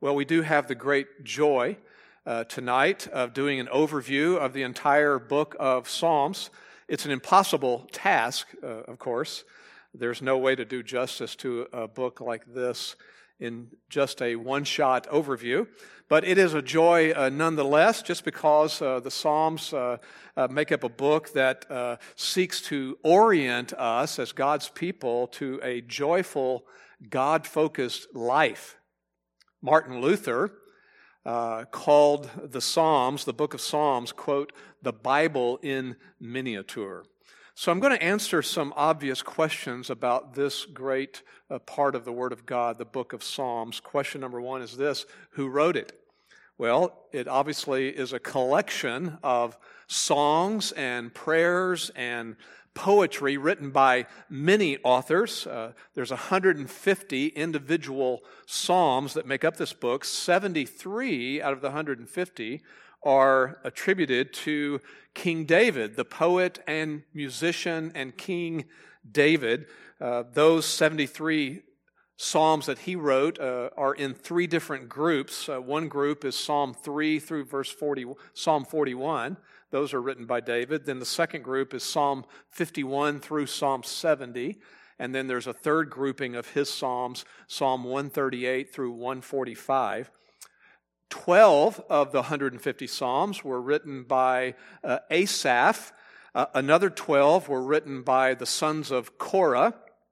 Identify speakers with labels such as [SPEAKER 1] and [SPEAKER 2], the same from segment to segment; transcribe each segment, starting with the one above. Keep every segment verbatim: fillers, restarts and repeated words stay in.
[SPEAKER 1] Well, we do have the great joy uh, tonight of doing an overview of the entire book of Psalms. It's an impossible task, uh, of course. There's no way to do justice to a book like this in just a one-shot overview. But it is a joy uh, nonetheless, just because uh, the Psalms uh, uh, make up a book that uh, seeks to orient us as God's people to a joyful, God-focused life. Martin Luther uh, called the Psalms, the book of Psalms, quote, the Bible in miniature. So I'm going to answer some obvious questions about this great uh, part of the Word of God, the book of Psalms. Question number one is this: who wrote it? Well, it obviously is a collection of songs and prayers and poetry written by many authors. Uh, there's one hundred fifty individual psalms that make up this book. seventy-three out of the one hundred fifty are attributed to King David, the poet and musician and King David. Uh, those seventy-three psalms that he wrote uh, are in three different groups. Uh, one group is Psalm three through verse forty, Psalm forty-one. Those are written by David. Then the second group is Psalm fifty-one through Psalm seventy. And then there's a third grouping of his psalms, Psalm one thirty-eight through one forty-five. Twelve of the one hundred fifty psalms were written by uh, Asaph. Uh, another twelve were written by the sons of Korah.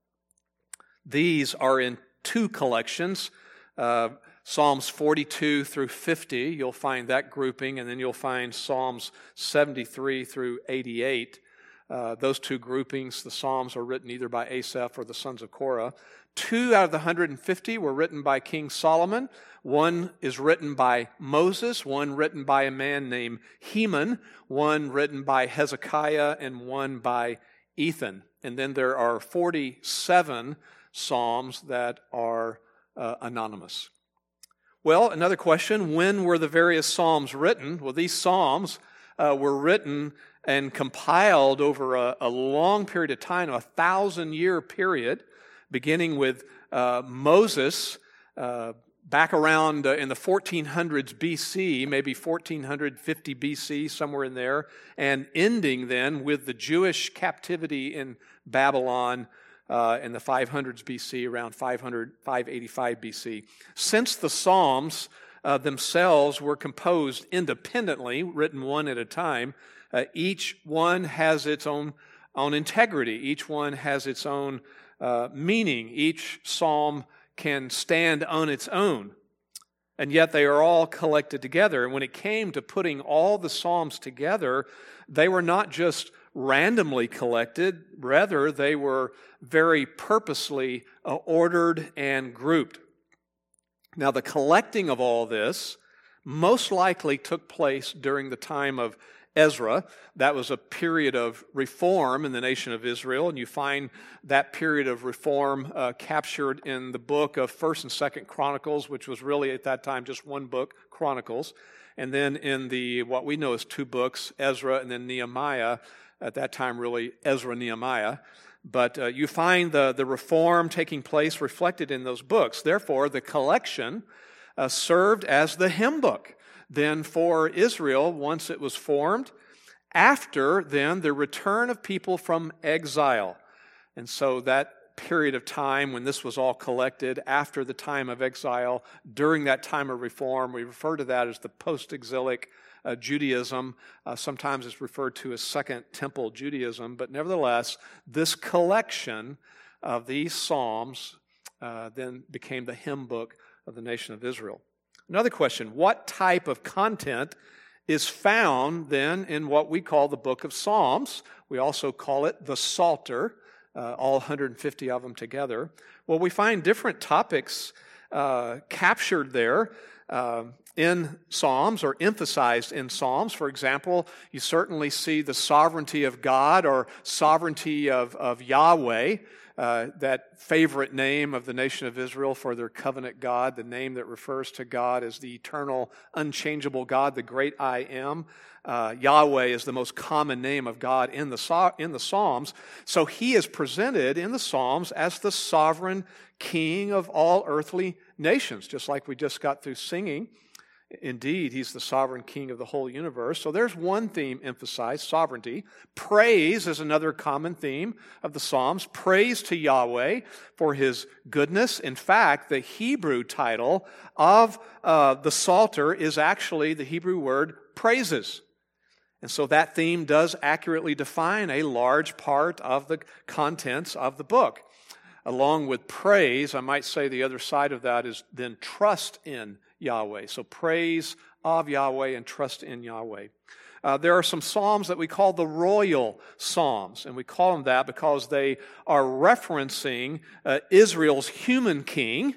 [SPEAKER 1] These are in two collections, uh, Psalms forty-two through fifty. You'll find that grouping, and then you'll find Psalms seventy-three through eighty-eight. Uh, those two groupings, the Psalms, are written either by Asaph or the sons of Korah. Two out of the one hundred fifty were written by King Solomon. One is written by Moses, one written by a man named Heman, one written by Hezekiah, and one by Ethan. And then there are forty-seven psalms that are uh, anonymous. Well, another question: when were the various psalms written? Well, these psalms uh, were written and compiled over a, a long period of time, a thousand-year period, beginning with uh, Moses uh, back around uh, in the fourteen hundreds B C, maybe fourteen fifty B C, somewhere in there, and ending then with the Jewish captivity in Babylon uh, in the five hundreds B C, around five hundred, five eighty-five B C. Since the Psalms uh, themselves were composed independently, written one at a time, uh, each one has its own, own integrity. Each one has its own uh, meaning. Each psalm can stand on its own, and yet they are all collected together. And when it came to putting all the psalms together, they were not just randomly collected, rather they were very purposely uh, ordered and grouped. Now, the collecting of all this most likely took place during the time of Ezra. That was a period of reform in the nation of Israel, and you find that period of reform uh, captured in the book of First and Second Chronicles, which was really at that time just one book, Chronicles, and then in the what we know as two books, Ezra and then Nehemiah. At that time, really Ezra, Nehemiah. But uh, you find the, the reform taking place reflected in those books. Therefore, the collection uh, served as the hymn book then for Israel once it was formed, after then the return of people from exile. And so that period of time when this was all collected, after the time of exile, during that time of reform, we refer to that as the post-exilic uh, Judaism. Uh, sometimes it's referred to as Second Temple Judaism, but nevertheless, this collection of these psalms uh, then became the hymn book of the nation of Israel. Another question: what type of content is found then in what we call the book of Psalms? We also call it the Psalter, uh, all one hundred fifty of them together. Well, we find different topics uh, captured there uh, in Psalms or emphasized in Psalms. For example, you certainly see the sovereignty of God or sovereignty of, of Yahweh uh, that favorite name of the nation of Israel for their covenant God, the name that refers to God as the eternal, unchangeable God, the great I am. Uh, Yahweh is the most common name of God in the, in the Psalms. So he is presented in the Psalms as the sovereign king of all earthly nations, just like we just got through singing. Indeed, he's the sovereign king of the whole universe. So there's one theme emphasized, sovereignty. Praise is another common theme of the Psalms. Praise to Yahweh for his goodness. In fact, the Hebrew title of uh, the Psalter is actually the Hebrew word praises. And so that theme does accurately define a large part of the contents of the book. Along with praise, I might say the other side of that is then trust in Yahweh. So praise of Yahweh and trust in Yahweh. Uh, there are some psalms that we call the royal psalms, and we call them that because they are referencing uh, Israel's human king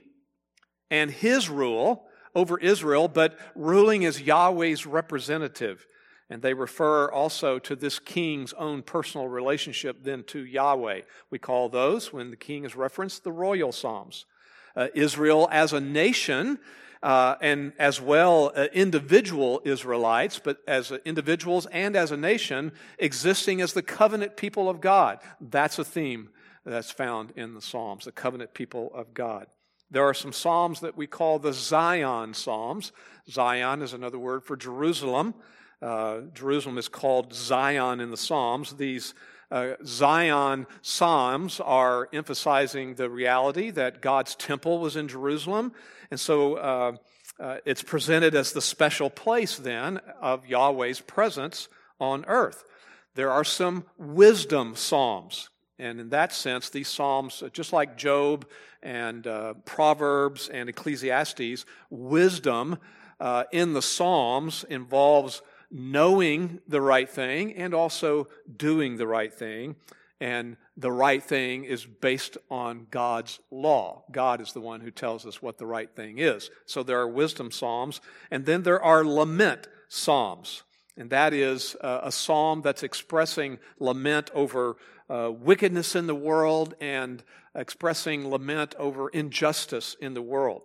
[SPEAKER 1] and his rule over Israel, but ruling as Yahweh's representative. And they refer also to this king's own personal relationship then to Yahweh. We call those, when the king is referenced, the royal psalms. Uh, Israel as a nation, uh, and as well uh, individual Israelites, but as uh, individuals and as a nation, existing as the covenant people of God. That's a theme that's found in the Psalms, the covenant people of God. There are some psalms that we call the Zion Psalms. Zion is another word for Jerusalem. Uh, Jerusalem is called Zion in the Psalms. These uh, Zion Psalms are emphasizing the reality that God's temple was in Jerusalem. And so uh, uh, it's presented as the special place then of Yahweh's presence on earth. There are some wisdom psalms. And in that sense, these psalms, just like Job and uh, Proverbs and Ecclesiastes, wisdom uh, in the Psalms involves knowing the right thing and also doing the right thing. And the right thing is based on God's law. God is the one who tells us what the right thing is. So there are wisdom psalms. And then there are lament psalms. And that is uh, a psalm that's expressing lament over uh, wickedness in the world and expressing lament over injustice in the world.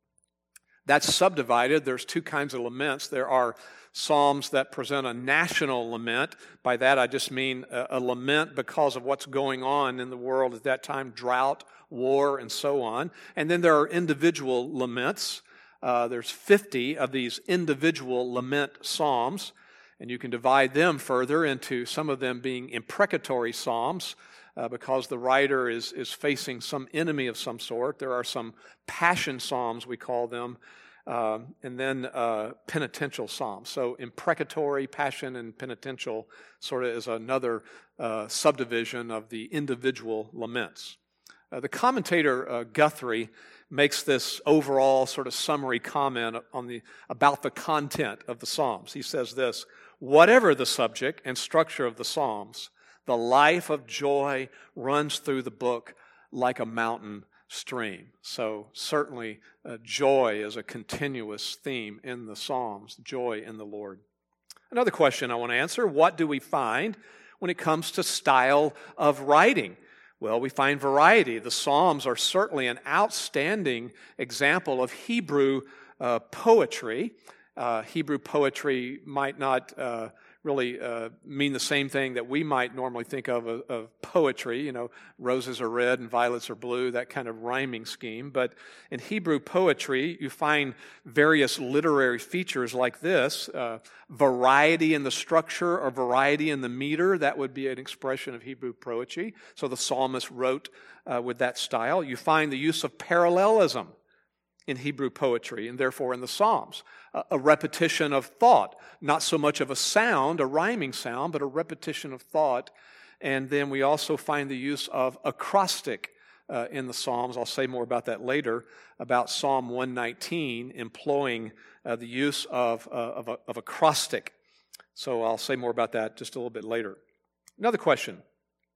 [SPEAKER 1] That's subdivided. There's two kinds of laments. There are psalms that present a national lament. By that I just mean a, a lament because of what's going on in the world at that time, drought, war, and so on. And then there are individual laments. Uh, there's fifty of these individual lament psalms, and you can divide them further into some of them being imprecatory psalms, Uh, because the writer is, is facing some enemy of some sort. There are some passion psalms, we call them, uh, and then uh, penitential psalms. So imprecatory, passion, and penitential sort of is another uh, subdivision of the individual laments. Uh, the commentator uh, Guthrie makes this overall sort of summary comment on the about the content of the psalms. He says this: whatever the subject and structure of the psalms, the life of joy runs through the book like a mountain stream. So certainly uh, joy is a continuous theme in the Psalms, joy in the Lord. Another question I want to answer: what do we find when it comes to style of writing? Well, we find variety. The Psalms are certainly an outstanding example of Hebrew uh, poetry. Uh, Hebrew poetry might not uh, really uh, mean the same thing that we might normally think of, of of poetry, you know, roses are red and violets are blue, that kind of rhyming scheme. But in Hebrew poetry, you find various literary features like this: uh, variety in the structure or variety in the meter. That would be an expression of Hebrew poetry. So the psalmist wrote uh, with that style. You find the use of parallelism in Hebrew poetry, and therefore in the Psalms. A repetition of thought, not so much of a sound, a rhyming sound, but a repetition of thought. And then we also find the use of acrostic uh, in the Psalms. I'll say more about that later, about Psalm one nineteen, employing uh, the use of, uh, of, a, of acrostic. So I'll say more about that just a little bit later. Another question: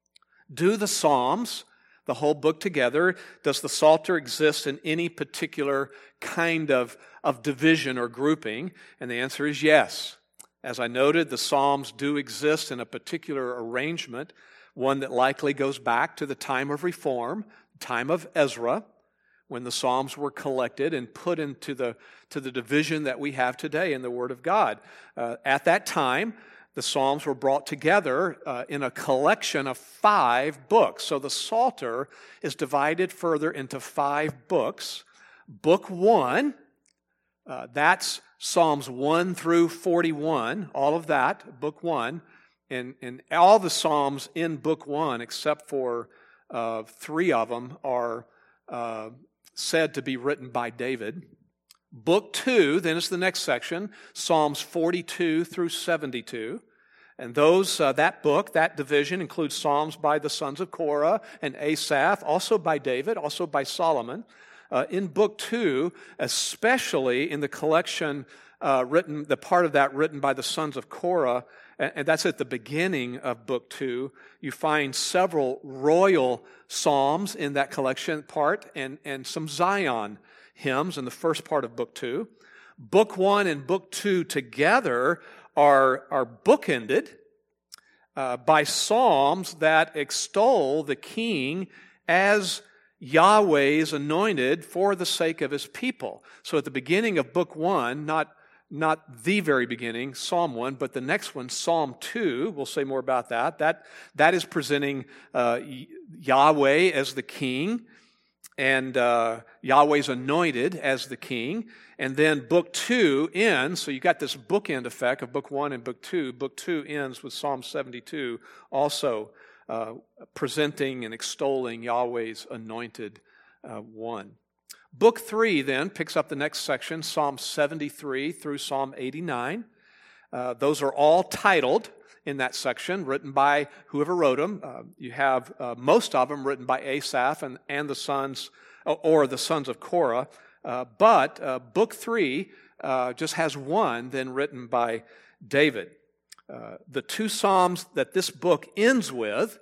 [SPEAKER 1] do the Psalms, the whole book together, does the Psalter exist in any particular kind of, of division or grouping? And the answer is yes. As I noted, the Psalms do exist in a particular arrangement. one that likely goes back to the time of Reform, time of Ezra, when the Psalms were collected and put into the, to the division that we have today in the Word of God. Uh, at that time, the Psalms were brought together uh, in a collection of five books. So the Psalter is divided further into five books. Book one, uh, that's Psalms one through forty-one, all of that, book one. And, and all the Psalms in book one, except for uh, three of them, are uh, said to be written by David. Book two, then is the next section, Psalms forty-two through seventy-two. And those, uh, that book, that division includes Psalms by the sons of Korah and Asaph, also by David, also by Solomon. Uh, in book two, especially in the collection uh, written, the part of that written by the sons of Korah, and, and that's at the beginning of book two, you find several royal psalms in that collection part and, and some Zion hymns in the first part of book two. Book one and book two together are, are bookended uh, by psalms that extol the king as Yahweh's anointed for the sake of his people. So at the beginning of book one, not, not the very beginning, Psalm one, but the next one, Psalm two, we'll say more about that. That, that is presenting uh, Yahweh as the king and uh, Yahweh's anointed as the king. And then book two ends, so you got this bookend effect of book one and book two. Book two ends with Psalm seventy-two, also uh, presenting and extolling Yahweh's anointed uh, one. Book three then picks up the next section, Psalm seventy-three through Psalm eighty-nine. Uh, those are all titled in that section, written by whoever wrote them. Uh, you have uh, most of them written by Asaph and, and the sons, or the sons of Korah. Uh, but uh, book three uh, just has one then written by David. Uh, the two psalms that this book ends with,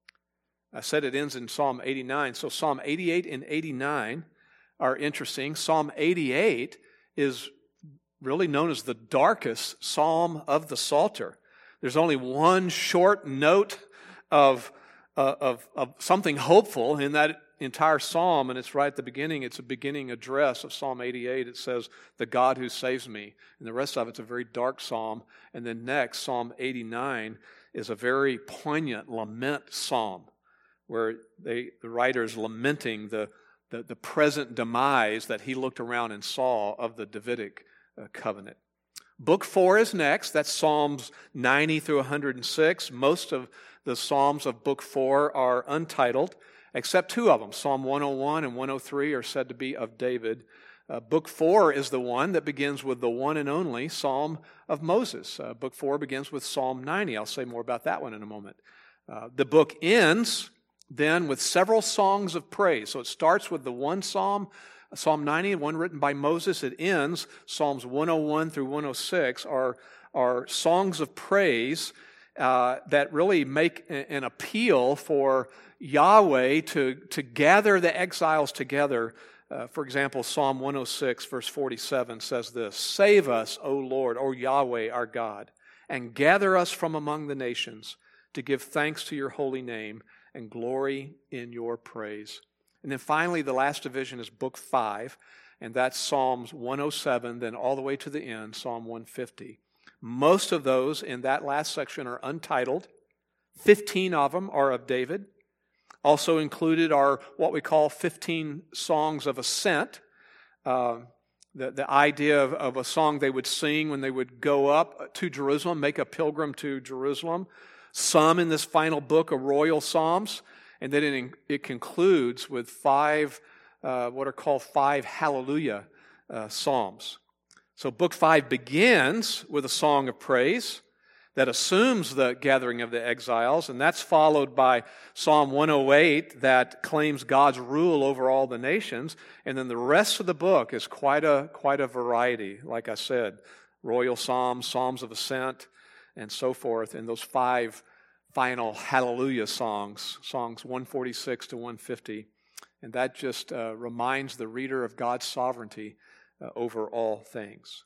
[SPEAKER 1] I said it ends in Psalm eighty-nine, so Psalm eighty-eight and eighty-nine are interesting. Psalm eighty-eight is really known as the darkest psalm of the Psalter. There's only one short note of, uh, of, of something hopeful in that entire psalm, and it's right at the beginning. It's a beginning address of Psalm eighty-eight. It says, "The God who saves me." And the rest of it's a very dark psalm. And then next, Psalm eighty-nine is a very poignant lament psalm where they, the writer is lamenting the, the, the present demise that he looked around and saw of the Davidic uh, covenant. Book four is next. That's Psalms ninety through one hundred six. Most of the Psalms of book four are untitled, except two of them. Psalm one oh one and one oh three are said to be of David. Uh, book four is the one that begins with the one and only Psalm of Moses. Uh, book four begins with Psalm ninety. I'll say more about that one in a moment. Uh, the book ends then with several songs of praise. So it starts with the one psalm, Psalm ninety, one written by Moses. It ends, Psalms one oh one through one oh six are, are songs of praise uh, that really make an appeal for Yahweh to, to gather the exiles together. Uh, for example, Psalm one oh six, verse forty-seven says this, "Save us, O Lord, O Yahweh, our God, and gather us from among the nations to give thanks to your holy name and glory in your praise." And then finally, the last division is book five, and that's Psalms one oh seven, then all the way to the end, Psalm one fifty. Most of those in that last section are untitled. fifteen of them are of David. Also included are what we call fifteen songs of ascent. Uh, the, the idea of, of a song they would sing when they would go up to Jerusalem, make a pilgrim to Jerusalem. Some in this final book are royal psalms. And then it, it concludes with five, uh, what are called five hallelujah uh, psalms. So book five begins with a song of praise that assumes the gathering of the exiles, and that's followed by Psalm one oh eight that claims God's rule over all the nations. And then the rest of the book is quite a, quite a variety, like I said, royal psalms, psalms of ascent, and so forth, and those five final hallelujah songs, songs one forty-six to one fifty. And that just uh, reminds the reader of God's sovereignty uh, over all things.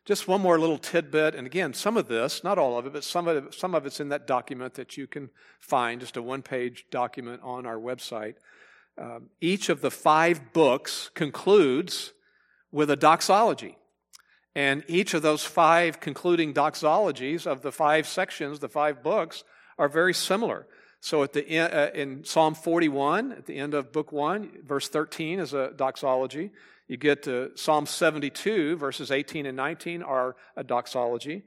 [SPEAKER 1] Just one more little tidbit, and again, some of this, not all of it, but some of it, some of it's in that document that you can find, just a one-page document on our website. Um, each of the five books concludes with a doxology. And each of those five concluding doxologies of the five sections, the five books, are very similar. So at the end, uh, in Psalm forty-one, at the end of book one, verse thirteen is a doxology. You get to Psalm seventy-two, verses eighteen and nineteen are a doxology.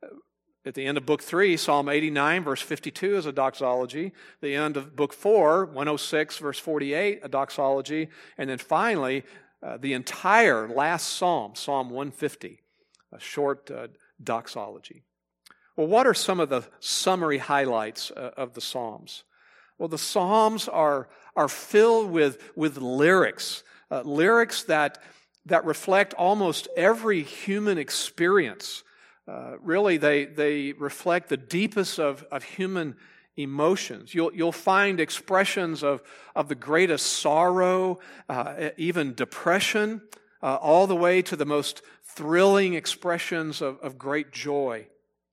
[SPEAKER 1] At the end of book three, Psalm eighty-nine, verse fifty-two is a doxology. The end of book four, one oh six, verse forty-eight, a doxology. And then finally, uh, the entire last psalm, Psalm one fifty, a short uh, doxology. Well, what are some of the summary highlights uh, of the Psalms? Well, the Psalms are, are filled with, with lyrics, uh, lyrics that, that reflect almost every human experience. Uh, really, they, they reflect the deepest of, of human emotions. You'll, you'll find expressions of, of the greatest sorrow, uh, even depression, uh, all the way to the most thrilling expressions of, of great joy.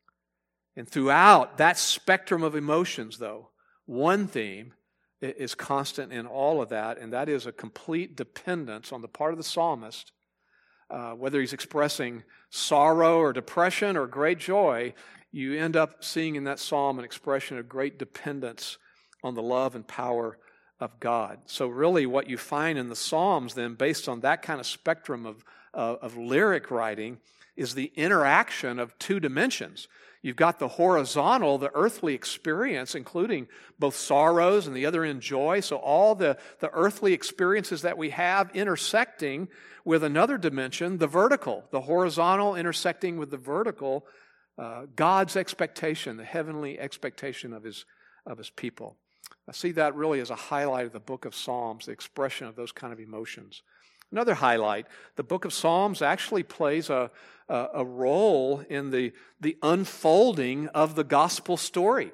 [SPEAKER 1] And throughout that spectrum of emotions, though, one theme is constant in all of that, and that is a complete dependence on the part of the psalmist. Uh, whether he's expressing sorrow or depression or great joy, you end up seeing in that psalm an expression of great dependence on the love and power of God. So really what you find in the Psalms then, based on that kind of spectrum of, uh, of lyric writing, is the interaction of two dimensions. You've got the horizontal, the earthly experience, including both sorrows and the other end joy. So all the, the earthly experiences that we have intersecting with another dimension, the vertical, the horizontal intersecting with the vertical, uh, God's expectation, the heavenly expectation of His, of His people. I see that really as a highlight of the book of Psalms, the expression of those kind of emotions. Another highlight, the book of Psalms actually plays a, a, a role in the, the unfolding of the gospel story.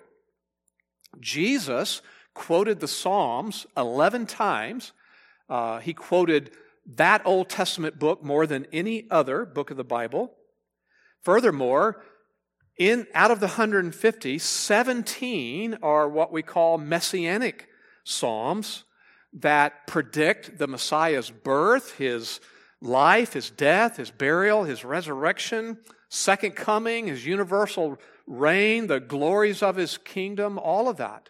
[SPEAKER 1] Jesus quoted the Psalms eleven times. Uh, he quoted that Old Testament book more than any other book of the Bible. Furthermore, in out of the one hundred fifty, seventeen are what we call messianic psalms that predict the Messiah's birth, His life, His death, His burial, His resurrection, second coming, His universal reign, the glories of His kingdom, all of that.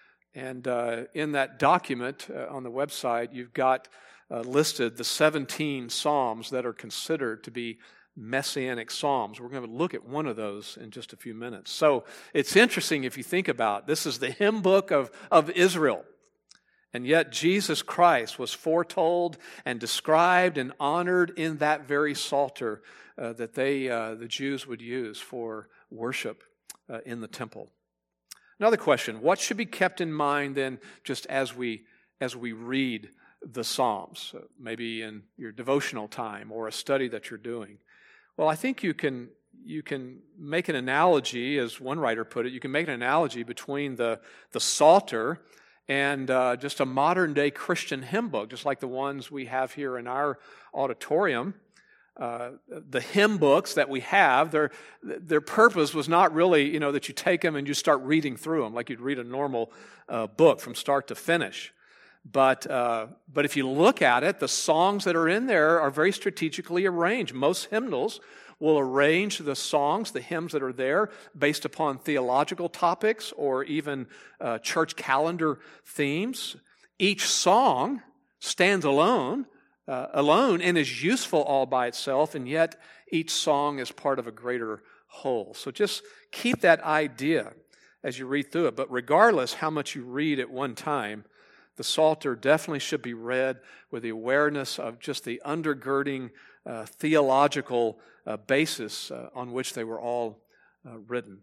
[SPEAKER 1] And uh, in that document uh, on the website, you've got uh, listed the seventeen psalms that are considered to be messianic psalms. We're going to look at one of those in just a few minutes. So it's interesting if you think about it. This is the hymn book of, of Israel. And yet Jesus Christ was foretold and described and honored in that very psalter uh, that they, uh, the Jews would use for worship uh, in the temple. Another question, what should be kept in mind then just as we, as we read the Psalms, uh, maybe in your devotional time or a study that you're doing? Well, I think you can, you can make an analogy, as one writer put it, you can make an analogy between the, the Psalter and uh, just a modern-day Christian hymn book, just like the ones we have here in our auditorium. Uh, the hymn books that we have, their their purpose was not really, you know, that you take them and you start reading through them like you'd read a normal uh, book from start to finish. But uh, but if you look at it, the songs that are in there are very strategically arranged. Most hymnals will arrange the songs, the hymns that are there, based upon theological topics or even uh, church calendar themes. Each song stands alone, uh, alone and is useful all by itself, and yet each song is part of a greater whole. So just keep that idea as you read through it. But regardless how much you read at one time, the Psalter definitely should be read with the awareness of just the undergirding uh, theological uh, basis uh, on which they were all uh, written.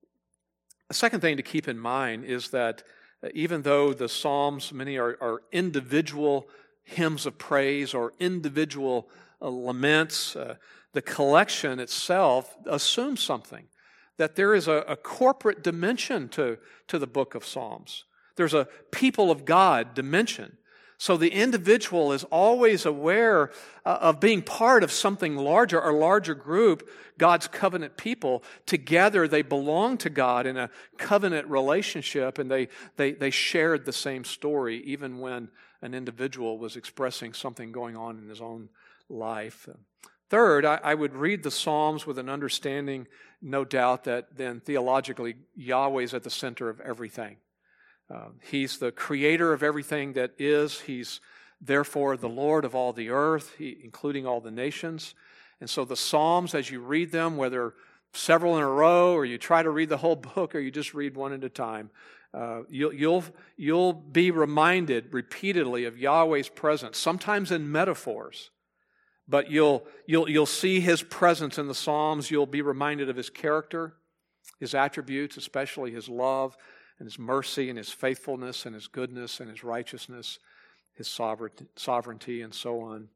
[SPEAKER 1] A second thing to keep in mind is that uh, even though the Psalms, many are, are individual hymns of praise or individual uh, laments, uh, the collection itself assumes something, that there is a, a corporate dimension to, to the book of Psalms. There's a people of God dimension. So the individual is always aware uh, of being part of something larger, a larger group, God's covenant people. Together they belong to God in a covenant relationship, and they, they, they shared the same story even when an individual was expressing something going on in his own life. Third, I, I would read the Psalms with an understanding, no doubt, that then theologically Yahweh's at the center of everything. Uh, he's the creator of everything that is. He's therefore the Lord of all the earth, he, including all the nations. And so the Psalms, as you read them, whether several in a row or you try to read the whole book or you just read one at a time, uh, you'll, you'll, you'll be reminded repeatedly of Yahweh's presence, sometimes in metaphors. But you'll, you'll, you'll see His presence in the Psalms. You'll be reminded of His character, His attributes, especially His love, and His mercy and His faithfulness and His goodness and His righteousness, His sovereignty, and so on.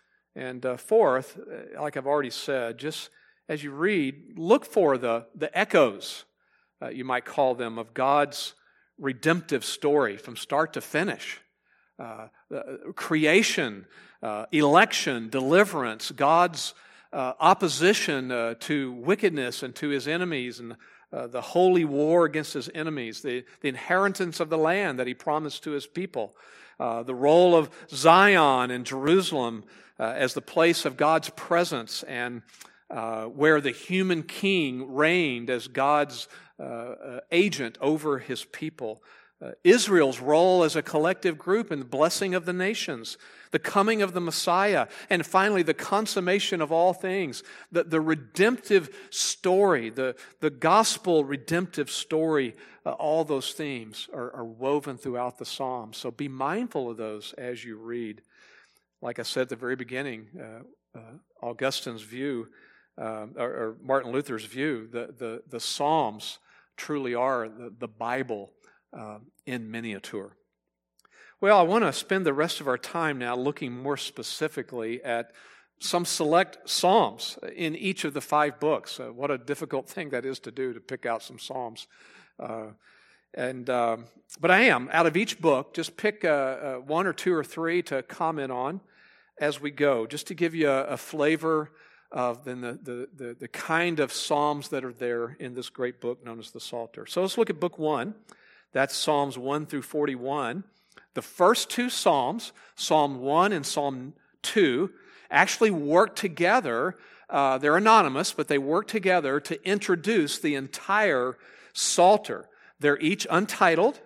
[SPEAKER 1] And uh, fourth, like I've already said, just as you read, look for the, the echoes, uh, you might call them, of God's redemptive story from start to finish. Uh, creation, uh, election, deliverance, God's uh, opposition uh, to wickedness and to His enemies, and Uh, the holy war against His enemies, the, the inheritance of the land that He promised to His people, uh, the role of Zion and Jerusalem uh, as the place of God's presence, and uh, where the human king reigned as God's uh, uh, agent over His people. Uh, Israel's role as a collective group in the blessing of the nations, the coming of the Messiah, and finally the consummation of all things, the, the redemptive story, the, the gospel redemptive story, uh, all those themes are, are woven throughout the Psalms. So be mindful of those as you read. Like I said at the very beginning, uh, uh, Augustine's view, uh, or, or Martin Luther's view, the, the, the Psalms truly are the, the Bible Uh, in miniature. Well, I want to spend the rest of our time now looking more specifically at some select psalms in each of the five books. Uh, what a difficult thing that is to do, to pick out some psalms. Uh, and uh, but I am, out of each book, just pick uh, uh, one or two or three to comment on as we go, just to give you a, a flavor of then the, the, the, the kind of psalms that are there in this great book known as the Psalter. So let's look at book one. That's Psalms one through forty-one. The first two Psalms, Psalm one and Psalm two, actually work together. Uh, they're anonymous, but they work together to introduce the entire Psalter. They're each untitled,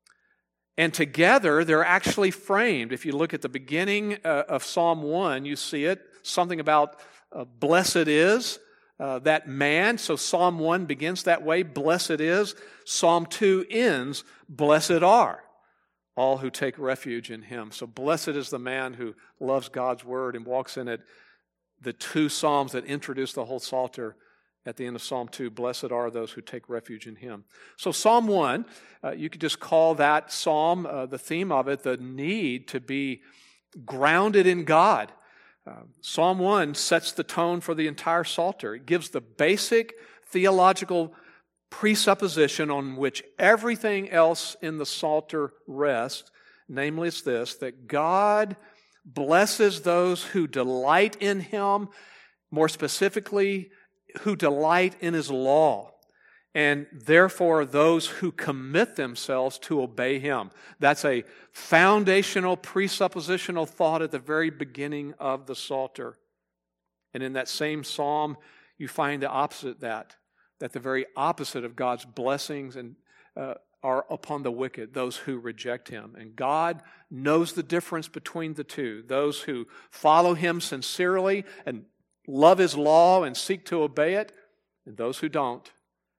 [SPEAKER 1] and together they're actually framed. If you look at the beginning uh, of Psalm one, you see it, something about uh, blessed is Uh, that man. So Psalm one begins that way, blessed is. Psalm two ends, blessed are all who take refuge in Him. So blessed is the man who loves God's word and walks in it. The two Psalms that introduce the whole Psalter at the end of Psalm two, blessed are those who take refuge in Him. So Psalm one, uh, you could just call that psalm, uh, the theme of it, the need to be grounded in God. Uh, Psalm one sets the tone for the entire Psalter. It gives the basic theological presupposition on which everything else in the Psalter rests. Namely, it's this, that God blesses those who delight in Him, more specifically, who delight in His law, and therefore those who commit themselves to obey Him. That's a foundational, presuppositional thought at the very beginning of the Psalter. And in that same psalm, you find the opposite of that, that the very opposite of God's blessings and uh, are upon the wicked, those who reject Him. And God knows the difference between the two, those who follow Him sincerely and love His law and seek to obey it, and those who don't.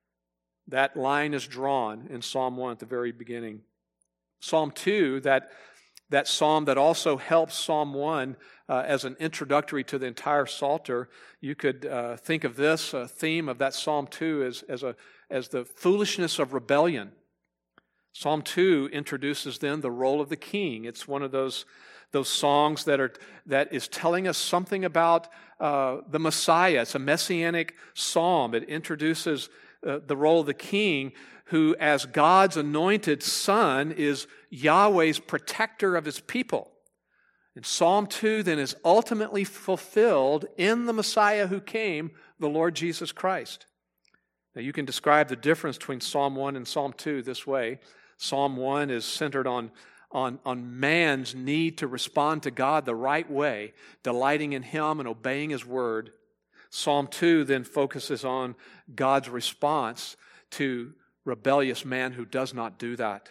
[SPEAKER 1] That line is drawn in Psalm one at the very beginning. Psalm two, that, that psalm that also helps Psalm one uh, as an introductory to the entire Psalter, you could uh, think of this uh, theme of that Psalm two as, as, a, as the foolishness of rebellion. Psalm two introduces then the role of the king. It's one of those, those songs that, are, that is telling us something about uh, the Messiah. It's a messianic psalm. It introduces uh, the role of the king who, as God's anointed son, is Yahweh's protector of his people. And Psalm two then is ultimately fulfilled in the Messiah who came, the Lord Jesus Christ. Now you can describe the difference between Psalm one and Psalm two this way. Psalm one is centered on, on, on man's need to respond to God the right way, delighting in Him and obeying His word. Psalm two then focuses on God's response to rebellious man who does not do that.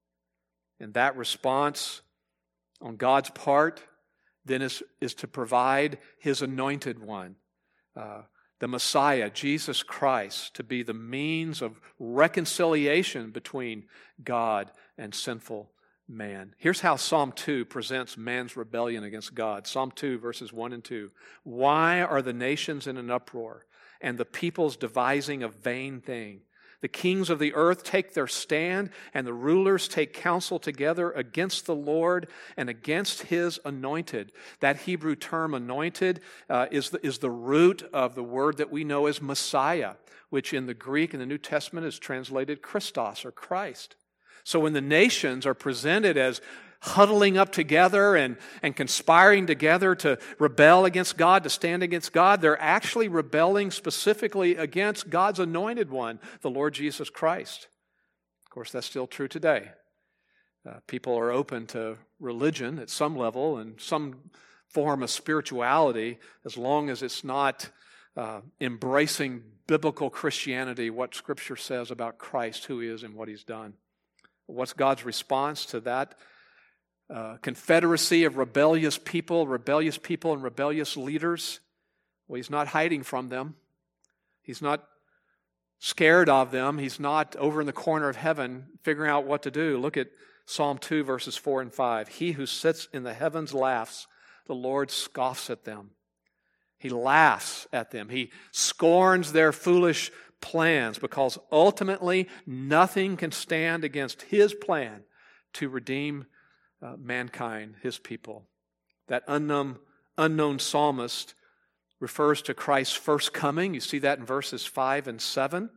[SPEAKER 1] And that response on God's part then is, is to provide His anointed one, uh, the Messiah, Jesus Christ, to be the means of reconciliation between God and sinful man. Here's how Psalm two presents man's rebellion against God. Psalm two, verses one and two. Why are the nations in an uproar, and the peoples devising a vain thing? The kings of the earth take their stand, and the rulers take counsel together against the Lord and against His anointed. That Hebrew term anointed uh, is, the, is the root of the word that we know as Messiah, which in the Greek in the New Testament is translated Christos or Christ. So when the nations are presented as huddling up together and, and conspiring together to rebel against God, to stand against God, they're actually rebelling specifically against God's anointed one, the Lord Jesus Christ. Of course, that's still true today. Uh, people are open to religion at some level and some form of spirituality as long as it's not uh, embracing biblical Christianity, what Scripture says about Christ, who He is, and what He's done. What's God's response to that Uh, confederacy of rebellious people, rebellious people and rebellious leaders? Well, He's not hiding from them. He's not scared of them. He's not over in the corner of heaven figuring out what to do. Look at Psalm two, verses four and five. He who sits in the heavens laughs. The Lord scoffs at them. He laughs at them. He scorns their foolish plans, because ultimately nothing can stand against His plan to redeem Uh, mankind, His people. That unknown, unknown psalmist refers to Christ's first coming. You see that in verses five and seven.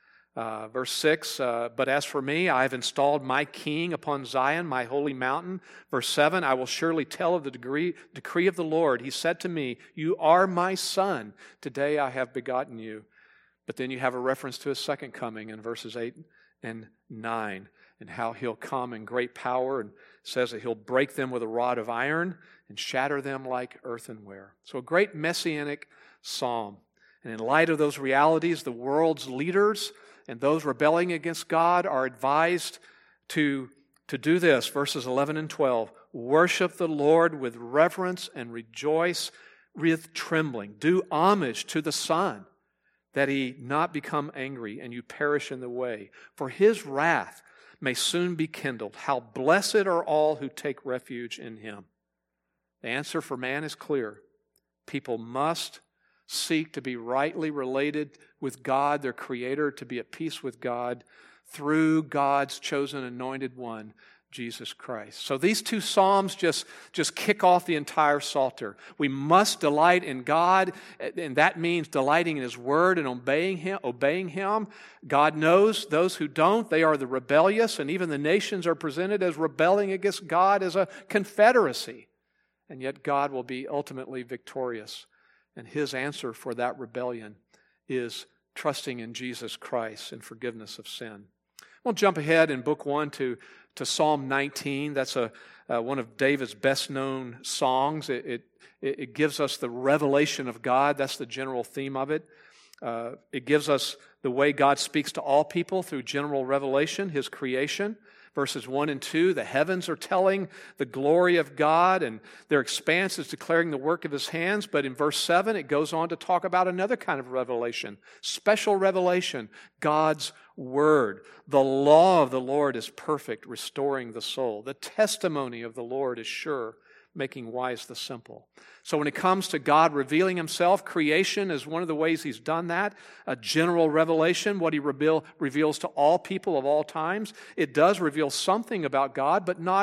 [SPEAKER 1] Uh, verse six, uh, but as for me, I have installed my king upon Zion, my holy mountain. Verse seven, I will surely tell of the degree, decree of the Lord. He said to me, you are my son. Today I have begotten you. But then you have a reference to His second coming in verses eight and nine, and how He'll come in great power, and says that He'll break them with a rod of iron and shatter them like earthenware. So a great messianic psalm. And in light of those realities, the world's leaders and those rebelling against God are advised to, to do this. Verses eleven and twelve. Worship the Lord with reverence and rejoice with trembling. Do homage to the Son, that He not become angry and you perish in the way. For His wrath may soon be kindled. How blessed are all who take refuge in Him. The answer for man is clear. People must seek to be rightly related with God, their Creator, to be at peace with God through God's chosen anointed one, Jesus Christ. So these two psalms just, just kick off the entire Psalter. We must delight in God, and that means delighting in His Word and obeying Him. Obeying Him. God knows those who don't. They are the rebellious, and even the nations are presented as rebelling against God as a confederacy. And yet God will be ultimately victorious. And His answer for that rebellion is trusting in Jesus Christ and forgiveness of sin. We'll jump ahead in Book one to to Psalm nineteen. That's a uh, one of David's best-known songs. It, it, it gives us the revelation of God. That's the general theme of it. Uh, it gives us the way God speaks to all people through general revelation, His creation. Verses one and two, the heavens are telling the glory of God, and their expanse is declaring the work of His hands. But in verse seven, it goes on to talk about another kind of revelation, special revelation, God's Word. The law of the Lord is perfect, restoring the soul. The testimony of the Lord is sure, making wise the simple. So when it comes to God revealing Himself, creation is one of the ways He's done that. A general revelation, what He reveal, reveals to all people of all times. It does reveal something about God, but not,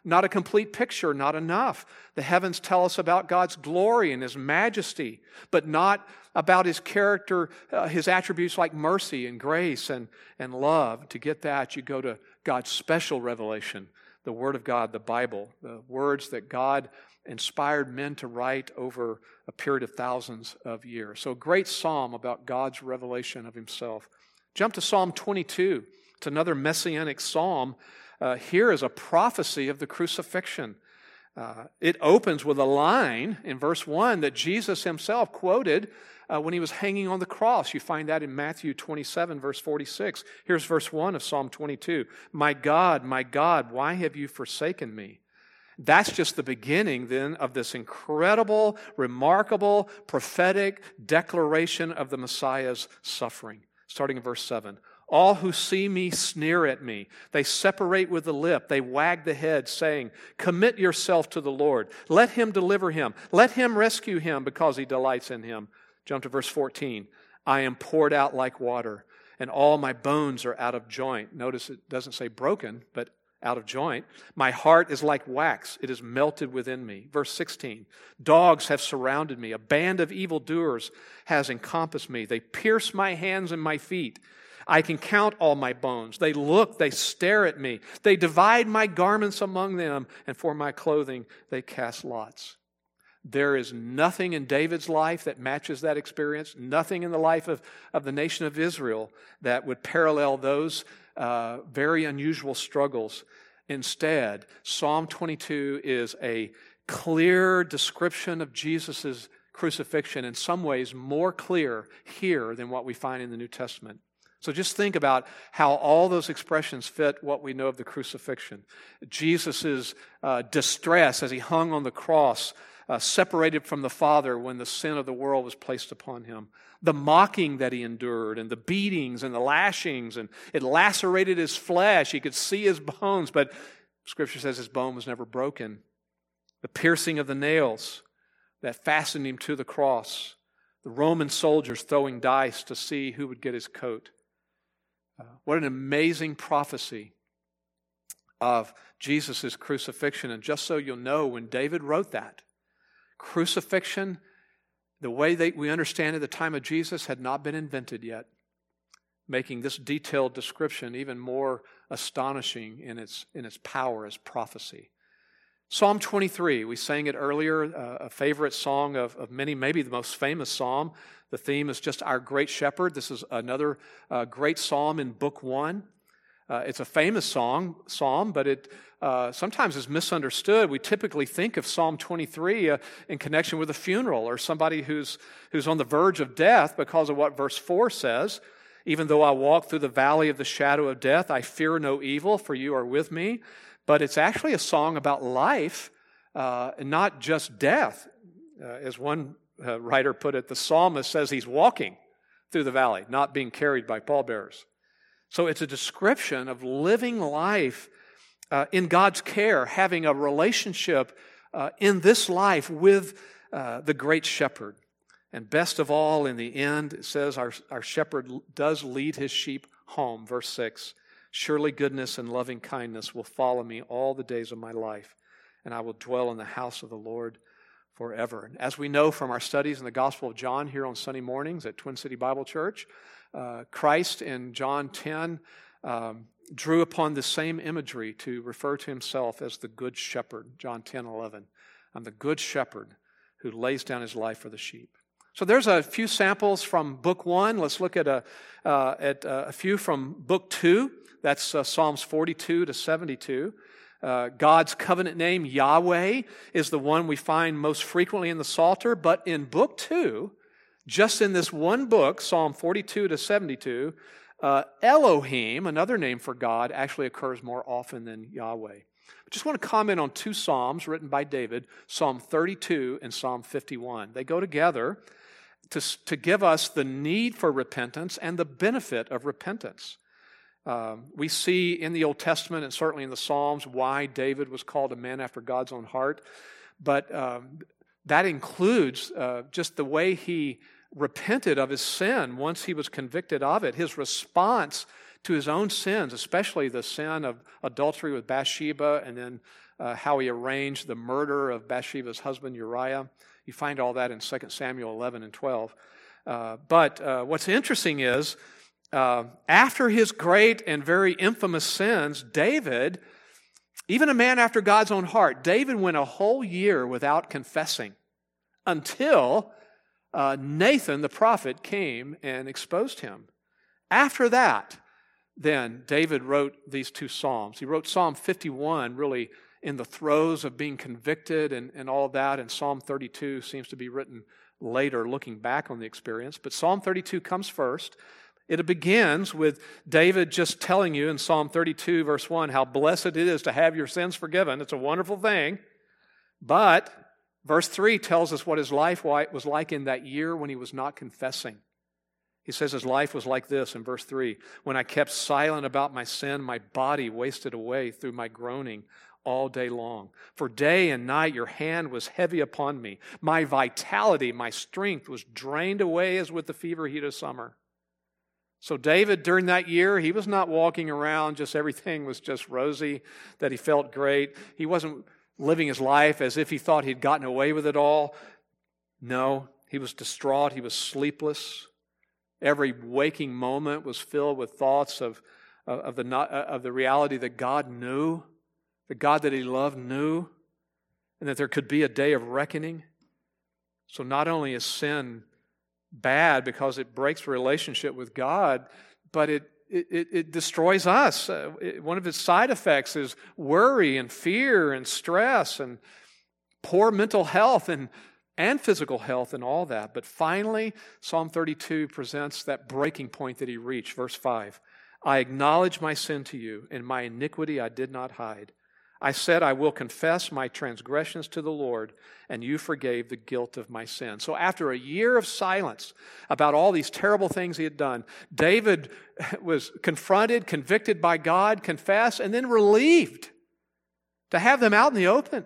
[SPEAKER 1] not a complete picture, not enough. The heavens tell us about God's glory and His majesty, but not about His character, uh, His attributes like mercy and grace and, and love. To get that, you go to God's special revelation, the Word of God, the Bible, the words that God inspired men to write over a period of thousands of years. So a great psalm about God's revelation of Himself. Jump to Psalm twenty-two. It's another messianic psalm. Uh, here is a prophecy of the crucifixion. Uh, it opens with a line in verse one that Jesus Himself quoted uh, when He was hanging on the cross. You find that in Matthew twenty-seven, verse forty-six. Here's verse one of Psalm twenty-two. My God, my God, why have you forsaken me? That's just the beginning then of this incredible, remarkable, prophetic declaration of the Messiah's suffering. Starting in verse seven. All who see me sneer at me. They separate with the lip. They wag the head, saying, commit yourself to the Lord. Let Him deliver him. Let Him rescue him, because He delights in him. Jump to verse fourteen. I am poured out like water, and all my bones are out of joint. Notice it doesn't say broken, but out of joint. My heart is like wax. It is melted within me. Verse sixteen. Dogs have surrounded me. A band of evildoers has encompassed me. They pierce my hands and my feet. I can count all my bones. They look, they stare at me. They divide my garments among them, and for my clothing they cast lots. There is nothing in David's life that matches that experience, nothing in the life of, of the nation of Israel that would parallel those uh, very unusual struggles. Instead, Psalm twenty-two is a clear description of Jesus' crucifixion, in some ways more clear here than what we find in the New Testament. So just think about how all those expressions fit what we know of the crucifixion. Jesus' uh, distress as He hung on the cross, uh, separated from the Father when the sin of the world was placed upon Him. The mocking that He endured, and the beatings and the lashings, and it lacerated His flesh. He could see His bones, but Scripture says His bone was never broken. The piercing of the nails that fastened Him to the cross. The Roman soldiers throwing dice to see who would get His coat. Uh, what an amazing prophecy of Jesus' crucifixion. And just so you'll know, when David wrote that, crucifixion, the way that we understand it at the time of Jesus, had not been invented yet, making this detailed description even more astonishing in its, in its power as prophecy. Psalm twenty-three, we sang it earlier, uh, a favorite song of, of many, maybe the most famous psalm. The theme is just our great shepherd. This is another uh, great psalm in book one. Uh, it's a famous song, psalm, but it uh, sometimes is misunderstood. We typically think of Psalm twenty-three uh, in connection with a funeral or somebody who's, who's on the verge of death because of what verse four says. Even though I walk through the valley of the shadow of death, I fear no evil, for you are with me. But it's actually a song about life, uh, and not just death. Uh, as one uh, writer put it, the psalmist says he's walking through the valley, not being carried by pallbearers. So it's a description of living life uh, in God's care, having a relationship uh, in this life with uh, the great shepherd. And best of all, in the end, it says our, our shepherd does lead his sheep home, verse six. Surely goodness and loving kindness will follow me all the days of my life, and I will dwell in the house of the Lord forever. And as we know from our studies in the Gospel of John here on Sunday mornings at Twin City Bible Church, uh, Christ in John ten um, drew upon the same imagery to refer to Himself as the Good Shepherd, John ten eleven. I'm the Good Shepherd who lays down His life for the sheep. So there's a few samples from book one. Let's look at a, uh, at a few from book two. That's uh, Psalms forty-two to seventy-two. Uh, God's covenant name, Yahweh, is the one we find most frequently in the Psalter. But in book two, just in this one book, Psalm forty-two to seventy-two, uh, Elohim, another name for God, actually occurs more often than Yahweh. I just want to comment on two psalms written by David, Psalm thirty-two and Psalm fifty-one. They go together to, to give us the need for repentance and the benefit of repentance. Um, we see in the Old Testament and certainly in the Psalms why David was called a man after God's own heart. But um, that includes uh, just the way he repented of his sin once he was convicted of it. His response to his own sins, especially the sin of adultery with Bathsheba, and then uh, how he arranged the murder of Bathsheba's husband Uriah. You find all that in Second Samuel eleven and twelve. Uh, but uh, what's interesting is, uh, after his great and very infamous sins, David, even a man after God's own heart, David went a whole year without confessing until uh, Nathan the prophet came and exposed him. After that, then David wrote these two Psalms. He wrote Psalm fifty-one really in the throes of being convicted and, and all that, and Psalm thirty-two seems to be written later, looking back on the experience. But Psalm thirty-two comes first. It begins with David just telling you in Psalm thirty-two, verse one, how blessed it is to have your sins forgiven. It's a wonderful thing. But verse three tells us what his life was like in that year when he was not confessing. He says his life was like this in verse three. When I kept silent about my sin, my body wasted away through my groaning all day long. For day and night your hand was heavy upon me. My vitality, my strength was drained away as with the fever heat of summer. So David, during that year, he was not walking around just everything was just rosy, that he felt great. He wasn't living his life as if he thought he'd gotten away with it all. No, he was distraught. He was sleepless. Every waking moment was filled with thoughts of, of, the, of the reality that God knew, the God that he loved knew, and that there could be a day of reckoning. So not only is sin bad because it breaks relationship with God, but it it, it destroys us. Uh, it, one of its side effects is worry and fear and stress and poor mental health and, and physical health and all that. But finally, Psalm thirty-two presents that breaking point that he reached. Verse five, I acknowledge my sin to you, and my iniquity I did not hide. I said, I will confess my transgressions to the Lord, and you forgave the guilt of my sin. So after a year of silence about all these terrible things he had done, David was confronted, convicted by God, confessed, and then relieved to have them out in the open,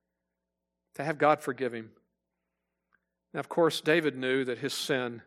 [SPEAKER 1] to have God forgive him. Now, of course, David knew that his sin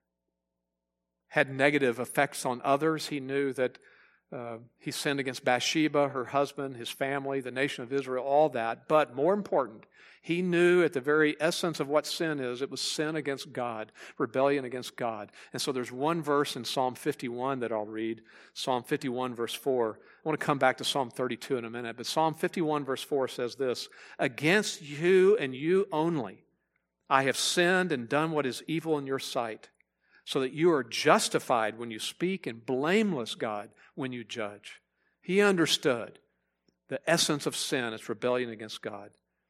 [SPEAKER 1] had negative effects on others. He knew that Uh, he sinned against Bathsheba, her husband, his family, the nation of Israel, all that. But more important, he knew at the very essence of what sin is, it was sin against God, rebellion against God. And so there's one verse in Psalm fifty-one that I'll read, Psalm fifty-one, verse four. I want to come back to Psalm thirty-two in a minute, but Psalm fifty-one, verse four says this, against you and you only I have sinned and done what is evil in your sight, so that you are justified when you speak and blameless, God, when you judge. He understood the essence of sin is rebellion against God.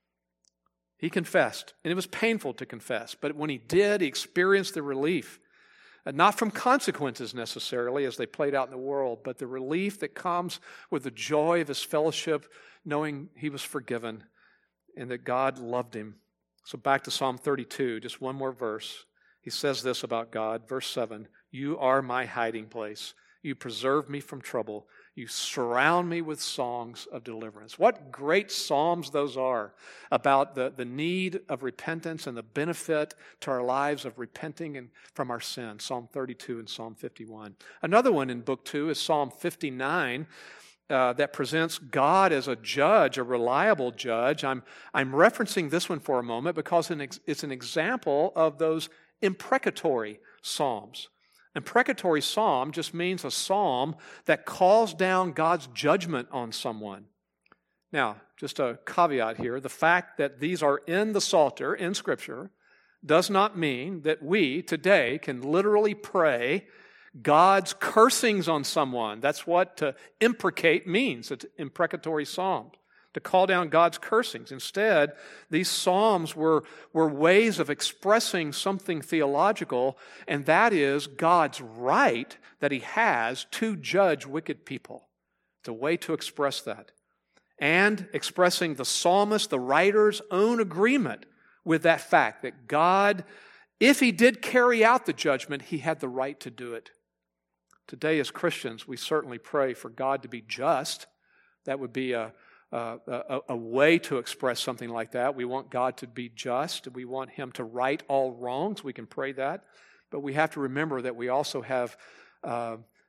[SPEAKER 1] He confessed, and it was painful to confess, but when he did, he experienced the relief, not from consequences necessarily as they played out in the world, but the relief that comes with the joy of his fellowship, knowing he was forgiven and that God loved him. So back to Psalm thirty-two, just one more verse. He says this about God, verse seven, you are my hiding place. You preserve me from trouble. You surround me with songs of deliverance. What great psalms those are about the, the need of repentance and the benefit to our lives of repenting and from our sin. Psalm thirty-two and Psalm fifty-one. Another one in book two is Psalm fifty-nine. Uh, that presents God as a judge, a reliable judge. I'm, I'm referencing this one for a moment because it's an example of those imprecatory psalms. Imprecatory psalm just means a psalm that calls down God's judgment on someone. Now, just a caveat here, the fact that these are in the Psalter, in Scripture, does not mean that we today can literally pray God's cursings on someone. That's what to imprecate means. It's imprecatory psalms, to call down God's cursings. Instead, these psalms were, were ways of expressing something theological, and that is God's right that he has to judge wicked people. It's a way to express that. And expressing the psalmist, the writer's own agreement with that fact that God, if he did carry out the judgment, he had the right to do it. Today as Christians, we certainly pray for God to be just. That would be a, a, a, a way to express something like that. We want God to be just. We want him to right all wrongs. We can pray that. But we have to remember that we also have uh,